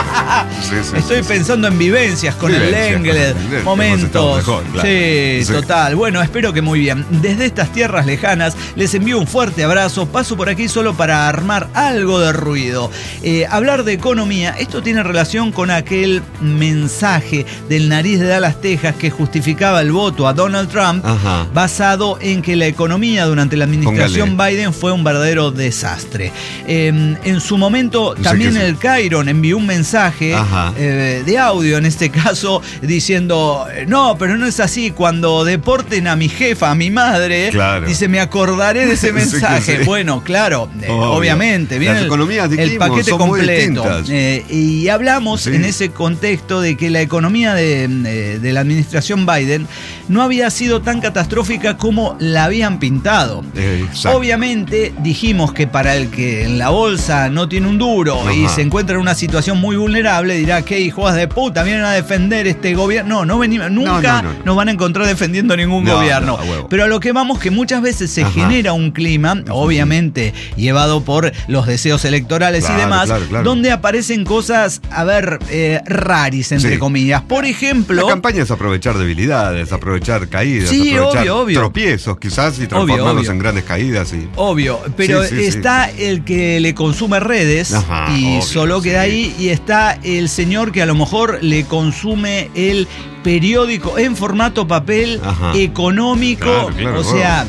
Estoy pensando en vivencias con el Lenglet, momentos. Mejor, claro. Sí, total. Bueno, espero que muy bien. Desde estas tierras lejanas les envío un fuerte abrazo. Paso por aquí solo para armar algo de ruido. Hablar de economía, esto tiene relación con aquel mensaje del Nariz de Dallas, Texas, que justificaba el voto a Donald Trump, basado en que la economía durante la administración Biden fue un verdadero desastre. En su momento, también el Cairon envió un mensaje de audio, en este caso, diciendo, no, pero no es así, cuando deporten a mi jefa, a mi madre, dice, me acordaré de ese mensaje. Bueno, claro, obviamente, viene el paquete completo. Y hablamos en ese contexto de que la economía de la administración Biden no había sido tan catastrófica como la habían pintado. Obviamente dijimos que para el que en la bolsa no tiene un duro y se encuentra en una situación muy vulnerable, dirá, ¿qué hijos de puta vienen a defender este gobierno? No venimos, nunca nos van a encontrar defendiendo ningún gobierno. Pero a lo que vamos, que muchas veces se genera un clima, obviamente llevado por los deseos electorales y demás, donde aparecen cosas, raris, entre entre comillas. Por ejemplo... La campaña es aprovechar debilidades, aprovechar caídas, sí, aprovechar obvio. tropiezos quizás y transformarlos en grandes caídas. Obvio, pero está el que le consume redes solo queda ahí, y está el señor que a lo mejor le consume el periódico en formato papel económico, sea,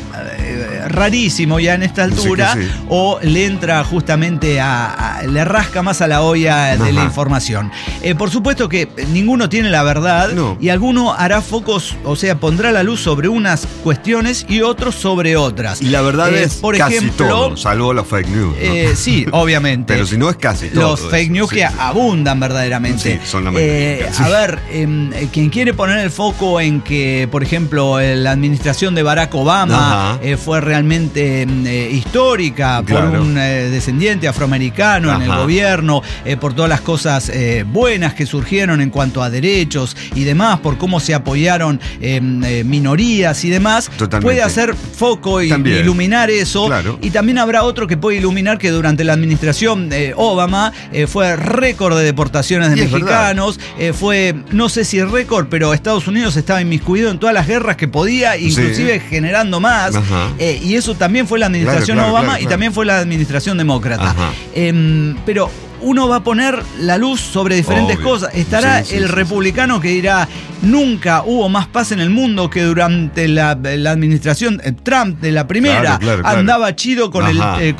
rarísimo ya en esta altura, o le entra justamente le rasca más a la olla de la información. Por supuesto que ninguno tiene la verdad, y alguno hará focos, o sea, pondrá la luz sobre unas cuestiones y otros sobre otras. Y la verdad es por casi ejemplo, todo, salvo los fake news, ¿no? Sí, obviamente. Pero si no es casi todo. Los fake news que abundan verdaderamente. Sí, son la mayoría. A ver, quien quiere poner el foco en que, por ejemplo, la administración de Barack Obama fue realmente histórica, por un descendiente afroamericano en el gobierno, por todas las cosas buenas que surgieron en cuanto a derechos y demás, por cómo se apoyaron minorías y demás, puede hacer foco y iluminar eso. Y también habrá otro que puede iluminar que durante la administración Obama fue récord de deportaciones de mexicanos, fue, no sé si récord, pero Estados Unidos estaba inmiscuido en todas las guerras que podía, inclusive generando más, y eso también fue la administración Obama y también fue la administración demócrata. Pero uno va a poner la luz sobre diferentes cosas. Estará el republicano que dirá: nunca hubo más paz en el mundo que durante la administración Trump de la primera. Andaba chido con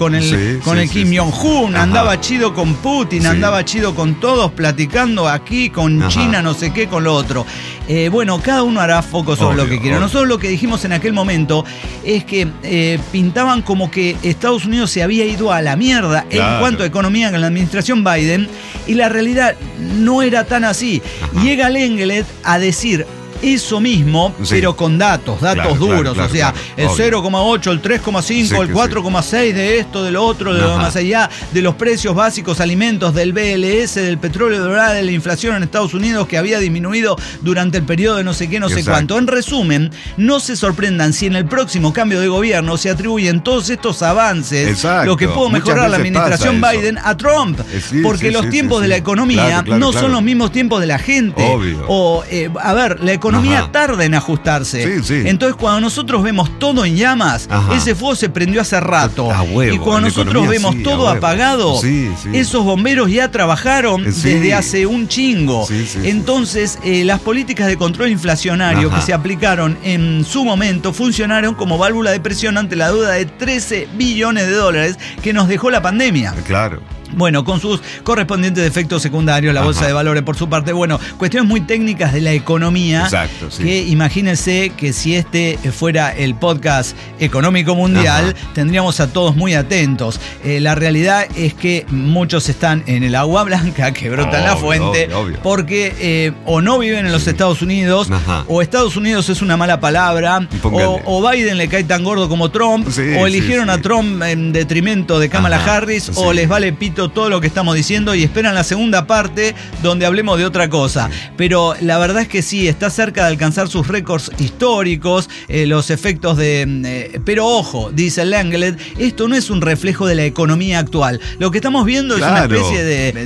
el Kim Jong-un, andaba chido con Putin, andaba chido con todos, platicando aquí con China, no sé qué, con lo otro. Bueno, cada uno hará foco sobre lo que quiera. Nosotros lo que dijimos en aquel momento es que pintaban como que Estados Unidos se había ido a la mierda en cuanto a economía con la administración Biden, y la realidad no era tan así. Llega Lenglet a decir eso mismo, pero con datos duros, o sea, el 0,8, el 3,5, el 4,6 de esto, de lo otro, de lo más allá, de los precios básicos, alimentos, del BLS, del petróleo, de la inflación en Estados Unidos que había disminuido durante el periodo de no sé qué, no sé cuánto. En resumen, no se sorprendan si en el próximo cambio de gobierno se atribuyen todos estos avances, lo que pudo mejorar la administración Biden, a Trump, porque los tiempos de la economía no son los mismos tiempos de la gente. O, a ver, la economía tarda en ajustarse. Entonces, cuando nosotros vemos todo en llamas, ese fuego se prendió hace rato. Y cuando nosotros vemos todo apagado, esos bomberos ya trabajaron desde hace un chingo. Entonces, las políticas de control inflacionario que se aplicaron en su momento funcionaron como válvula de presión ante la deuda de 13 billones de dólares que nos dejó la pandemia. Bueno, con sus correspondientes efectos secundarios, la bolsa de valores por su parte. Bueno, cuestiones muy técnicas de la economía. Que imagínense que si este fuera el podcast económico mundial, tendríamos a todos muy atentos. La realidad es que muchos están en el agua blanca que brota en la fuente, porque o no viven en los Estados Unidos, o Estados Unidos es una mala palabra, o Biden le cae tan gordo como Trump, o eligieron a Trump en detrimento de Kamala Harris, o les vale pito todo lo que estamos diciendo y esperan la segunda parte donde hablemos de otra cosa. Pero la verdad es que sí, está cerca de alcanzar sus récords históricos, los efectos de... pero ojo, dice Lenglet, esto no es un reflejo de la economía actual. Lo que estamos viendo es una especie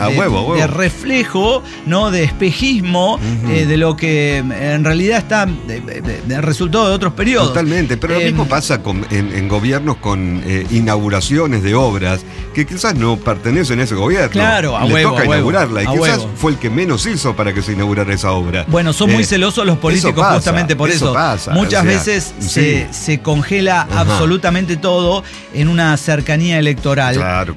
de reflejo, ¿no? De espejismo de lo que en realidad está de resultado de otros periodos. Totalmente, pero lo mismo pasa en gobiernos con inauguraciones de obras que quizás no pertenecen a ese gobierno. Le toca inaugurarla y quizás fue el que menos hizo para que se inaugurara esa obra. Bueno, son muy celosos los políticos justamente por eso. Muchas veces se congela absolutamente todo en una cercanía electoral.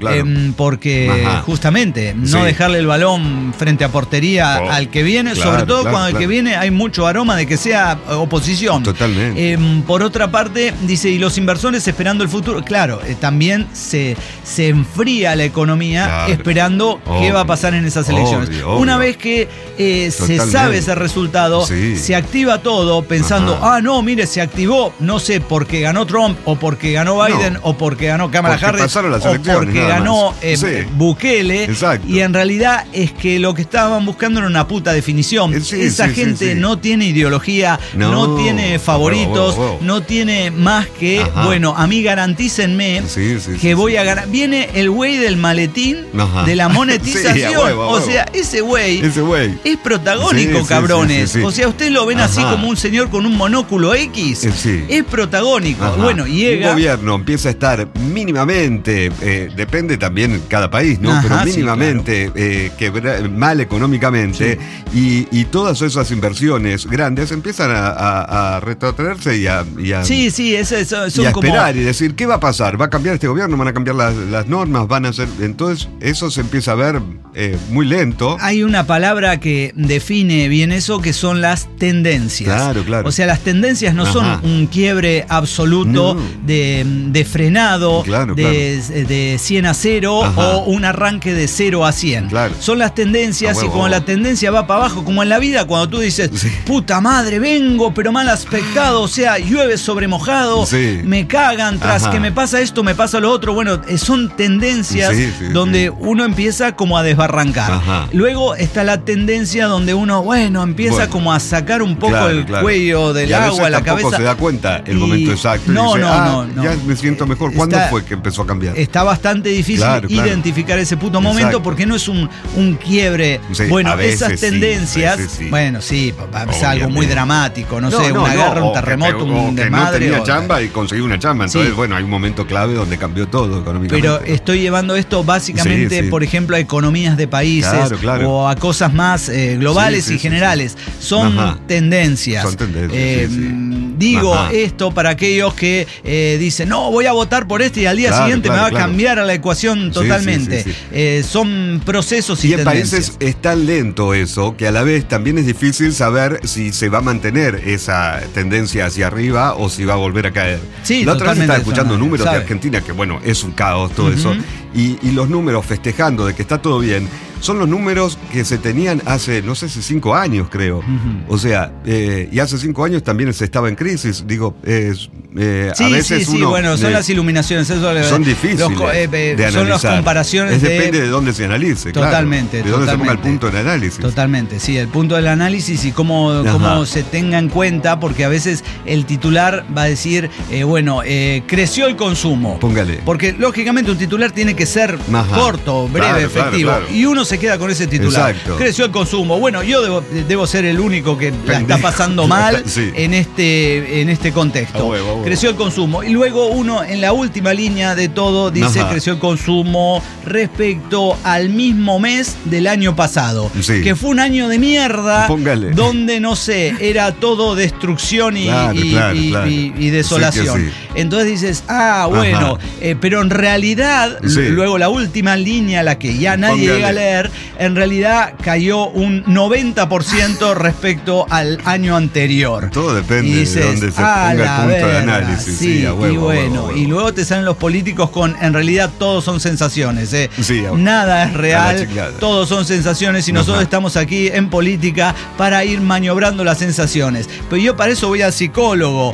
Porque justamente no dejarle el balón frente a portería al que viene, sobre todo cuando el que viene hay mucho aroma de que sea oposición. Por otra parte, dice, y los inversores esperando el futuro. También se enfría la economía esperando qué va a pasar en esas elecciones. Una vez que se sabe ese resultado, se activa todo pensando, no, mire, se activó, no sé, porque ganó Trump, o porque ganó Biden, o porque ganó Kamala Harris, o porque ganó Bukele. Y en realidad es que lo que estaban buscando era una puta definición. Esa gente no tiene ideología, no tiene favoritos, no tiene más que, bueno, a mí garantícenme que voy a ganar. Viene el güey del maletín Chaplin de la monetización. O sea, ese güey es protagónico, cabrones. O sea, ustedes lo ven así como un señor con un monóculo X. Es protagónico. Bueno, llega... Un gobierno empieza a estar mínimamente, depende también cada país, ¿no? Pero mínimamente mal económicamente y todas esas inversiones grandes empiezan a retrotraerse y a esperar y decir, ¿qué va a pasar? ¿Va a cambiar este gobierno? ¿Van a cambiar las normas? ¿Van a hacer? Entonces eso se empieza a ver muy lento. Hay una palabra que define bien eso, que son las tendencias. Claro. O sea, las tendencias no son un quiebre absoluto de frenado de 100 a 0 o un arranque de 0 a 100. Son las tendencias y cuando la tendencia va para abajo, como en la vida, cuando tú dices, puta madre, vengo pero mal aspectado, o sea, llueve sobre mojado, me cagan, tras que me pasa esto, me pasa lo otro. Bueno, son tendencias donde uno empieza como a desbarrancar. Luego está la tendencia donde uno, empieza como a sacar un poco el cuello del agua, la cabeza. Se da cuenta el momento exacto. No. Ya me siento mejor. ¿Cuándo fue que empezó a cambiar? Está bastante difícil identificar ese puto momento porque no es un quiebre. Bueno, esas tendencias, es algo muy dramático, no sé, una guerra, un terremoto, un desmadre. No tenía chamba y conseguí una chamba, entonces hay un momento clave donde cambió todo económicamente. Pero estoy llevando esto básicamente, por ejemplo, a economías de países o a cosas más globales y generales. Son tendencias. Son tendencias, Digo esto para aquellos que dicen, no, voy a votar por este y al día siguiente me va a cambiar a la ecuación totalmente. Son procesos y tendencias. En países es tan lento eso que a la vez también es difícil saber si se va a mantener esa tendencia hacia arriba o si va a volver a caer. La otra vez estaba escuchando números de Argentina, que es un caos todo eso, y los números festejando de que está todo bien. Son los números que se tenían hace, no sé si 5 años, creo. O sea, y hace 5 años también se estaba en crisis. Digo, a veces son las iluminaciones. Eso son difíciles de analizar. Son las comparaciones. Depende de dónde se analice. Totalmente. De dónde se ponga el punto del análisis. Totalmente, sí. El punto del análisis y cómo se tenga en cuenta, porque a veces el titular va a decir, creció el consumo. Póngale. Porque, lógicamente, un titular tiene que ser corto, breve, efectivo. Y uno se queda con ese titular. Exacto. Creció el consumo. Bueno, yo debo ser el único que la está pasando mal en este contexto. Creció el consumo. Y luego uno en la última línea de todo dice creció el consumo respecto al mismo mes del año pasado. Que fue un año de mierda. Póngale. Donde, no sé, era todo destrucción y desolación. Entonces dices, pero en realidad, luego la última línea, la que ya nadie llega a leer, en realidad cayó un 90% respecto al año anterior. Todo depende de dónde se ponga el punto de análisis. Y luego te salen los políticos con, en realidad todos son sensaciones. Nada es real, todos son sensaciones y nosotros estamos aquí en política para ir maniobrando las sensaciones. Pero yo para eso voy al psicólogo.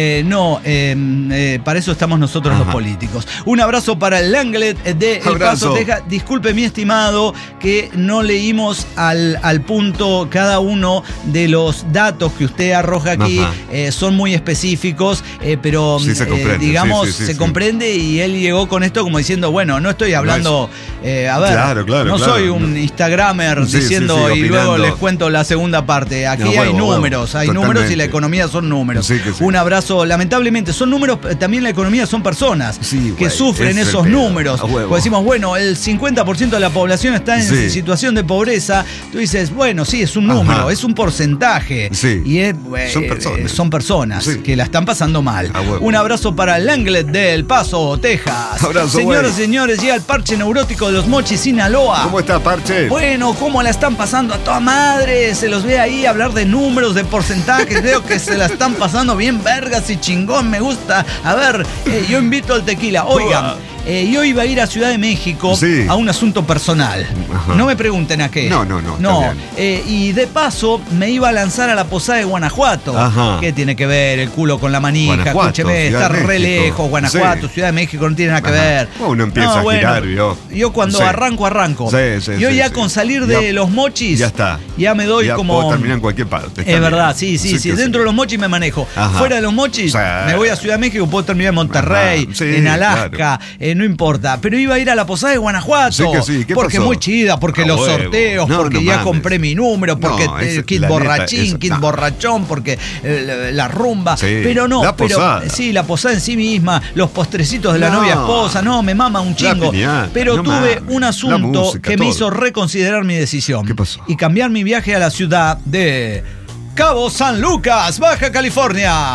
Para eso estamos nosotros los políticos. Un abrazo para el Langlet de El Paso, Texas. Disculpe, mi estimado, que no leímos al punto cada uno de los datos que usted arroja aquí. Son muy específicos, pero se comprende, digamos, se comprende, y él llegó con esto como diciendo, no estoy hablando, soy un Instagramer diciendo y luego les cuento la segunda parte. Aquí hay números y la economía son números. Un abrazo. Lamentablemente son números, también la economía son personas que sufren esos números. Pues decimos, el 50% de la población está en situación de pobreza. Tú dices, es un número, es un porcentaje. Y son personas que la están pasando mal. Un abrazo para el Langlet de El Paso, Texas. Señoras y señores, llega el parche neurótico de Los Mochis, Sinaloa. ¿Cómo está, parche? ¿Cómo la están pasando a toda madre? Se los ve ahí hablar de números, de porcentajes. Veo que se la están pasando bien vergas y chingón, me gusta. A ver, yo invito al tequila. Oigan, yo iba a ir a Ciudad de México a un asunto personal. No me pregunten a qué. No. Y de paso me iba a lanzar a la posada de Guanajuato. ¿Qué tiene que ver el culo con la manija? Escúcheme, está re lejos. Guanajuato, Ciudad de México no tiene nada que ver. Uno empieza a girar, yo cuando arranco. Yo ya con salir de Los Mochis, ya está. Ya me doy como. Puedo terminar en cualquier parte. Es verdad, sí. Dentro de Los Mochis me manejo. Fuera de Los Mochis, me voy a Ciudad de México, puedo terminar en Monterrey, en Alaska, no importa. Pero iba a ir a la posada de Guanajuato. Sí que sí. ¿Qué porque pasó? muy chida, porque los sorteos, porque ya compré mi número, porque kit borrachín, kit borrachón, porque la rumba. Sí, pero no, la posada. Sí, la posada en sí misma, los postrecitos de la novia esposa. No, me mama un chingo. Pero tuve un asunto que me hizo reconsiderar mi decisión. ¿Qué pasó? Y cambiar mi viaje a la ciudad de Cabo San Lucas, Baja California.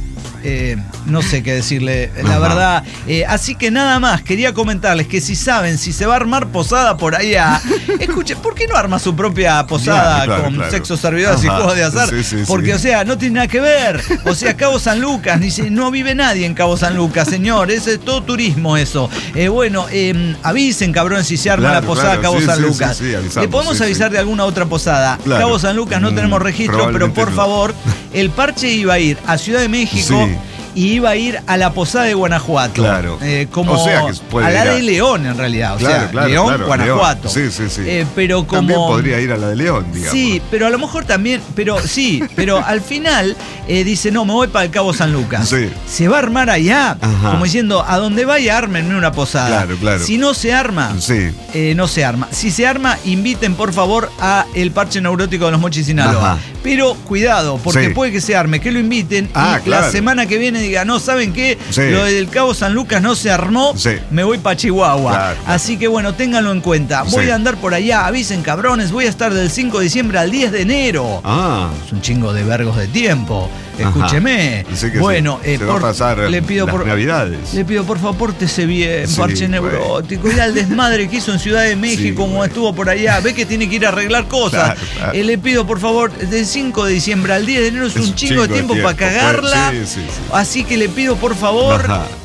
No sé qué decirle, la verdad. Así que nada más, quería comentarles que si saben si se va a armar posada por allá, escuchen, ¿por qué no arma su propia posada con sexo, servidores y juegos de azar? Porque, o sea, no tiene nada que ver. O sea, Cabo San Lucas, no vive nadie en Cabo San Lucas, señor. Es todo turismo eso. Bueno, avisen, cabrón, si se arma la posada Cabo San Lucas. ¿Le podemos avisar de alguna otra posada? Cabo San Lucas no tenemos registro, pero por favor, el parche iba a ir a Ciudad de México. Y iba a ir a la posada de Guanajuato. Claro. Como o sea que puede a la de León, en realidad. O sea, León, Guanajuato. León. Sí. Pero como... También podría ir a la de León, digamos. Sí, pero a lo mejor también... Pero al final dice, no, me voy para el Cabo San Lucas. Sí. Se va a armar allá. Ajá. Como diciendo, a donde vaya, ármenme una posada. Claro. Si no se arma, no se arma. Si se arma, inviten, por favor, a el parche neurótico de los Mochis Sinaloa. Pero cuidado, porque puede que se arme, que lo inviten y la semana que viene diga, no, ¿saben qué? Lo del Cabo San Lucas no se armó, me voy para Chihuahua. Así que bueno, ténganlo en cuenta. Voy a andar por allá, avisen, cabrones, voy a estar del 5 de diciembre al 10 de enero. Es un chingo de vergos de tiempo. Escúcheme. Bueno, se va a pasar le pido las Navidades. Le pido, por favor, pórtese bien, parche neurótico. Era el desmadre que hizo en Ciudad de México, como estuvo por allá. Ve que tiene que ir a arreglar cosas. Le pido, por favor, del 5 de diciembre al 10 de enero es un chingo de tiempo para cagarla. Así que le pido, por favor,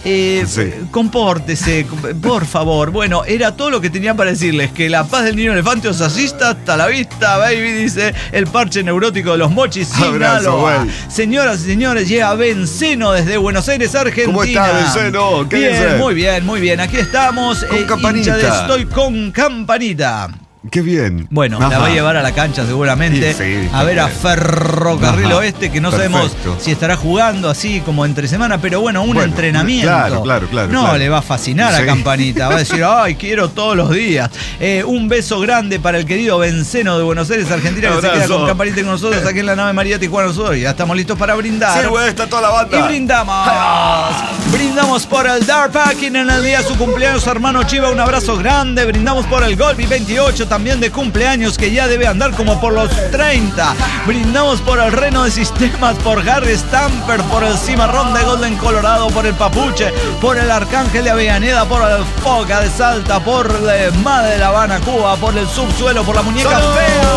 compórtese, por favor. Bueno, era todo lo que tenía para decirles. Que la paz del niño elefante os asista. Hasta la vista, baby, dice el parche neurótico de los Mochis Sinaloa. Señoras y señores, llega Benceno desde Buenos Aires, Argentina. ¿Cómo está, Benceno? ¿Qué dice? Muy bien. Aquí estamos. Con campanita. Estoy con campanita. Qué bien. Bueno, la va a llevar a la cancha seguramente. A ver a Ferrocarril Oeste, que no sabemos si estará jugando así como entre semana, pero bueno, entrenamiento. Claro. No, le va a fascinar a Campanita. Va a decir, ay, quiero todos los días. Un beso grande para el querido Benceno de Buenos Aires, Argentina, que se queda con Campanita con nosotros aquí en la nave María Tijuana. Nosotros ya estamos listos para brindar. Sí, güey, está toda la banda. Y brindamos. Brindamos por el Dark Packing en el día de su cumpleaños, hermano Chiva. Un abrazo grande. Brindamos por el Golby 28. También de cumpleaños, que ya debe andar como por los 30. Brindamos por el Reno de Sistemas, por Harry Stamper, por el Cimarrón de Golden Colorado, por el Papuche, por el Arcángel de Avellaneda, por el Foca de Salta, por el Ma de La Habana, Cuba, por el Subsuelo, por la Muñeca Fea.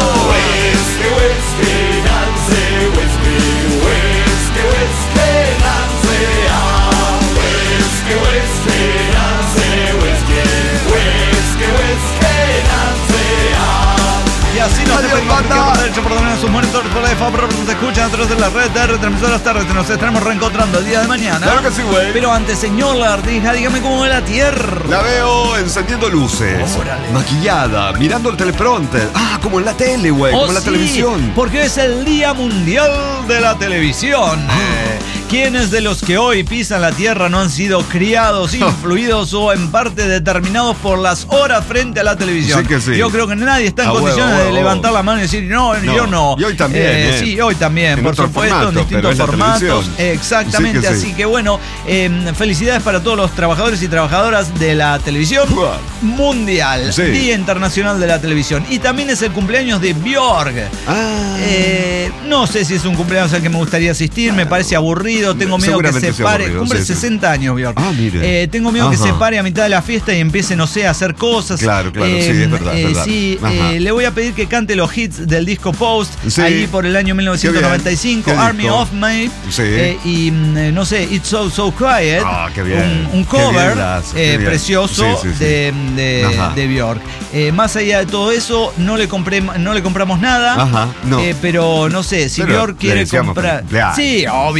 Y así nos por sus monitores por la FAB, nos escuchan a través de la red de retransmisoras tardes. Nos estaremos reencontrando el día de mañana. Claro que sí, güey. Pero antes, señor Lardija, dígame cómo ve la Tierra. La veo encendiendo luces, maquillada, mirando el teleprompter. Como en la tele, güey, como en la televisión. Porque es el Día Mundial de la Televisión. ¿Quiénes de los que hoy pisan la tierra no han sido criados, influidos o en parte determinados por las horas frente a la televisión? Sí que sí. Yo creo que nadie está en condiciones de levantar la mano y decir, no, yo no. Y hoy también. Sí, hoy también, por supuesto, en distintos formatos. Exactamente, sí que así que bueno, felicidades para todos los trabajadores y trabajadoras de la televisión mundial. Día Internacional de la Televisión. Y también es el cumpleaños de Björk. No sé si es un cumpleaños al que me gustaría asistir, me parece aburrido. Tengo miedo que se pare. Cumple 60 años, Björk. Mire. Tengo miedo que se pare a mitad de la fiesta y empiece, no sé, a hacer cosas. Claro, sí, es verdad. Sí, le voy a pedir que cante los hits del disco Post, ahí por el año 1995, Army of Me, y no sé, It's So Quiet, qué bien. Un cover precioso de Björk. Más allá de todo eso, no le compramos nada, pero no sé, si Björk quiere comprar. Sí, obviamente.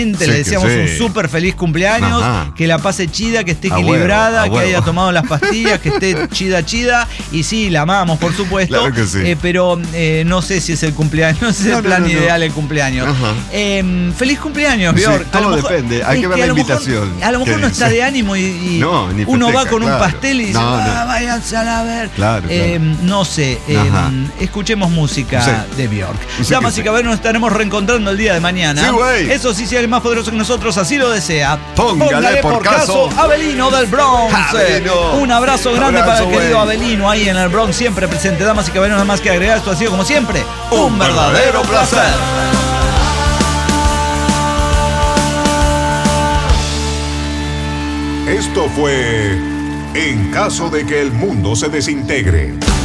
gente, le deseamos un súper feliz cumpleaños, que la pase chida, que esté equilibrada, que haya tomado las pastillas, que esté chida. Y sí, la amamos, por supuesto. Claro que sí. Pero no sé si es el cumpleaños, no sé si es el plan ideal el cumpleaños. Feliz cumpleaños, Björk. Sí, todo depende, hay que ver la invitación. A lo mejor no está de ánimo y uno va con un pastel y dice, váyanse a la ver. Claro. No sé, escuchemos música de Björk. Damas y caballeros, nos estaremos reencontrando el día de mañana. Sí, güey. Eso sí, si alguien más poderoso que nosotros así lo desea. Póngale por caso Abelino del Bronx. Abelino. Un abrazo grande para el querido Abelino ahí en el Bronx, siempre presente. Damas y caballeros, nada más que agregar, esto ha sido como siempre un verdadero placer. Esto fue En caso de que el mundo se desintegre.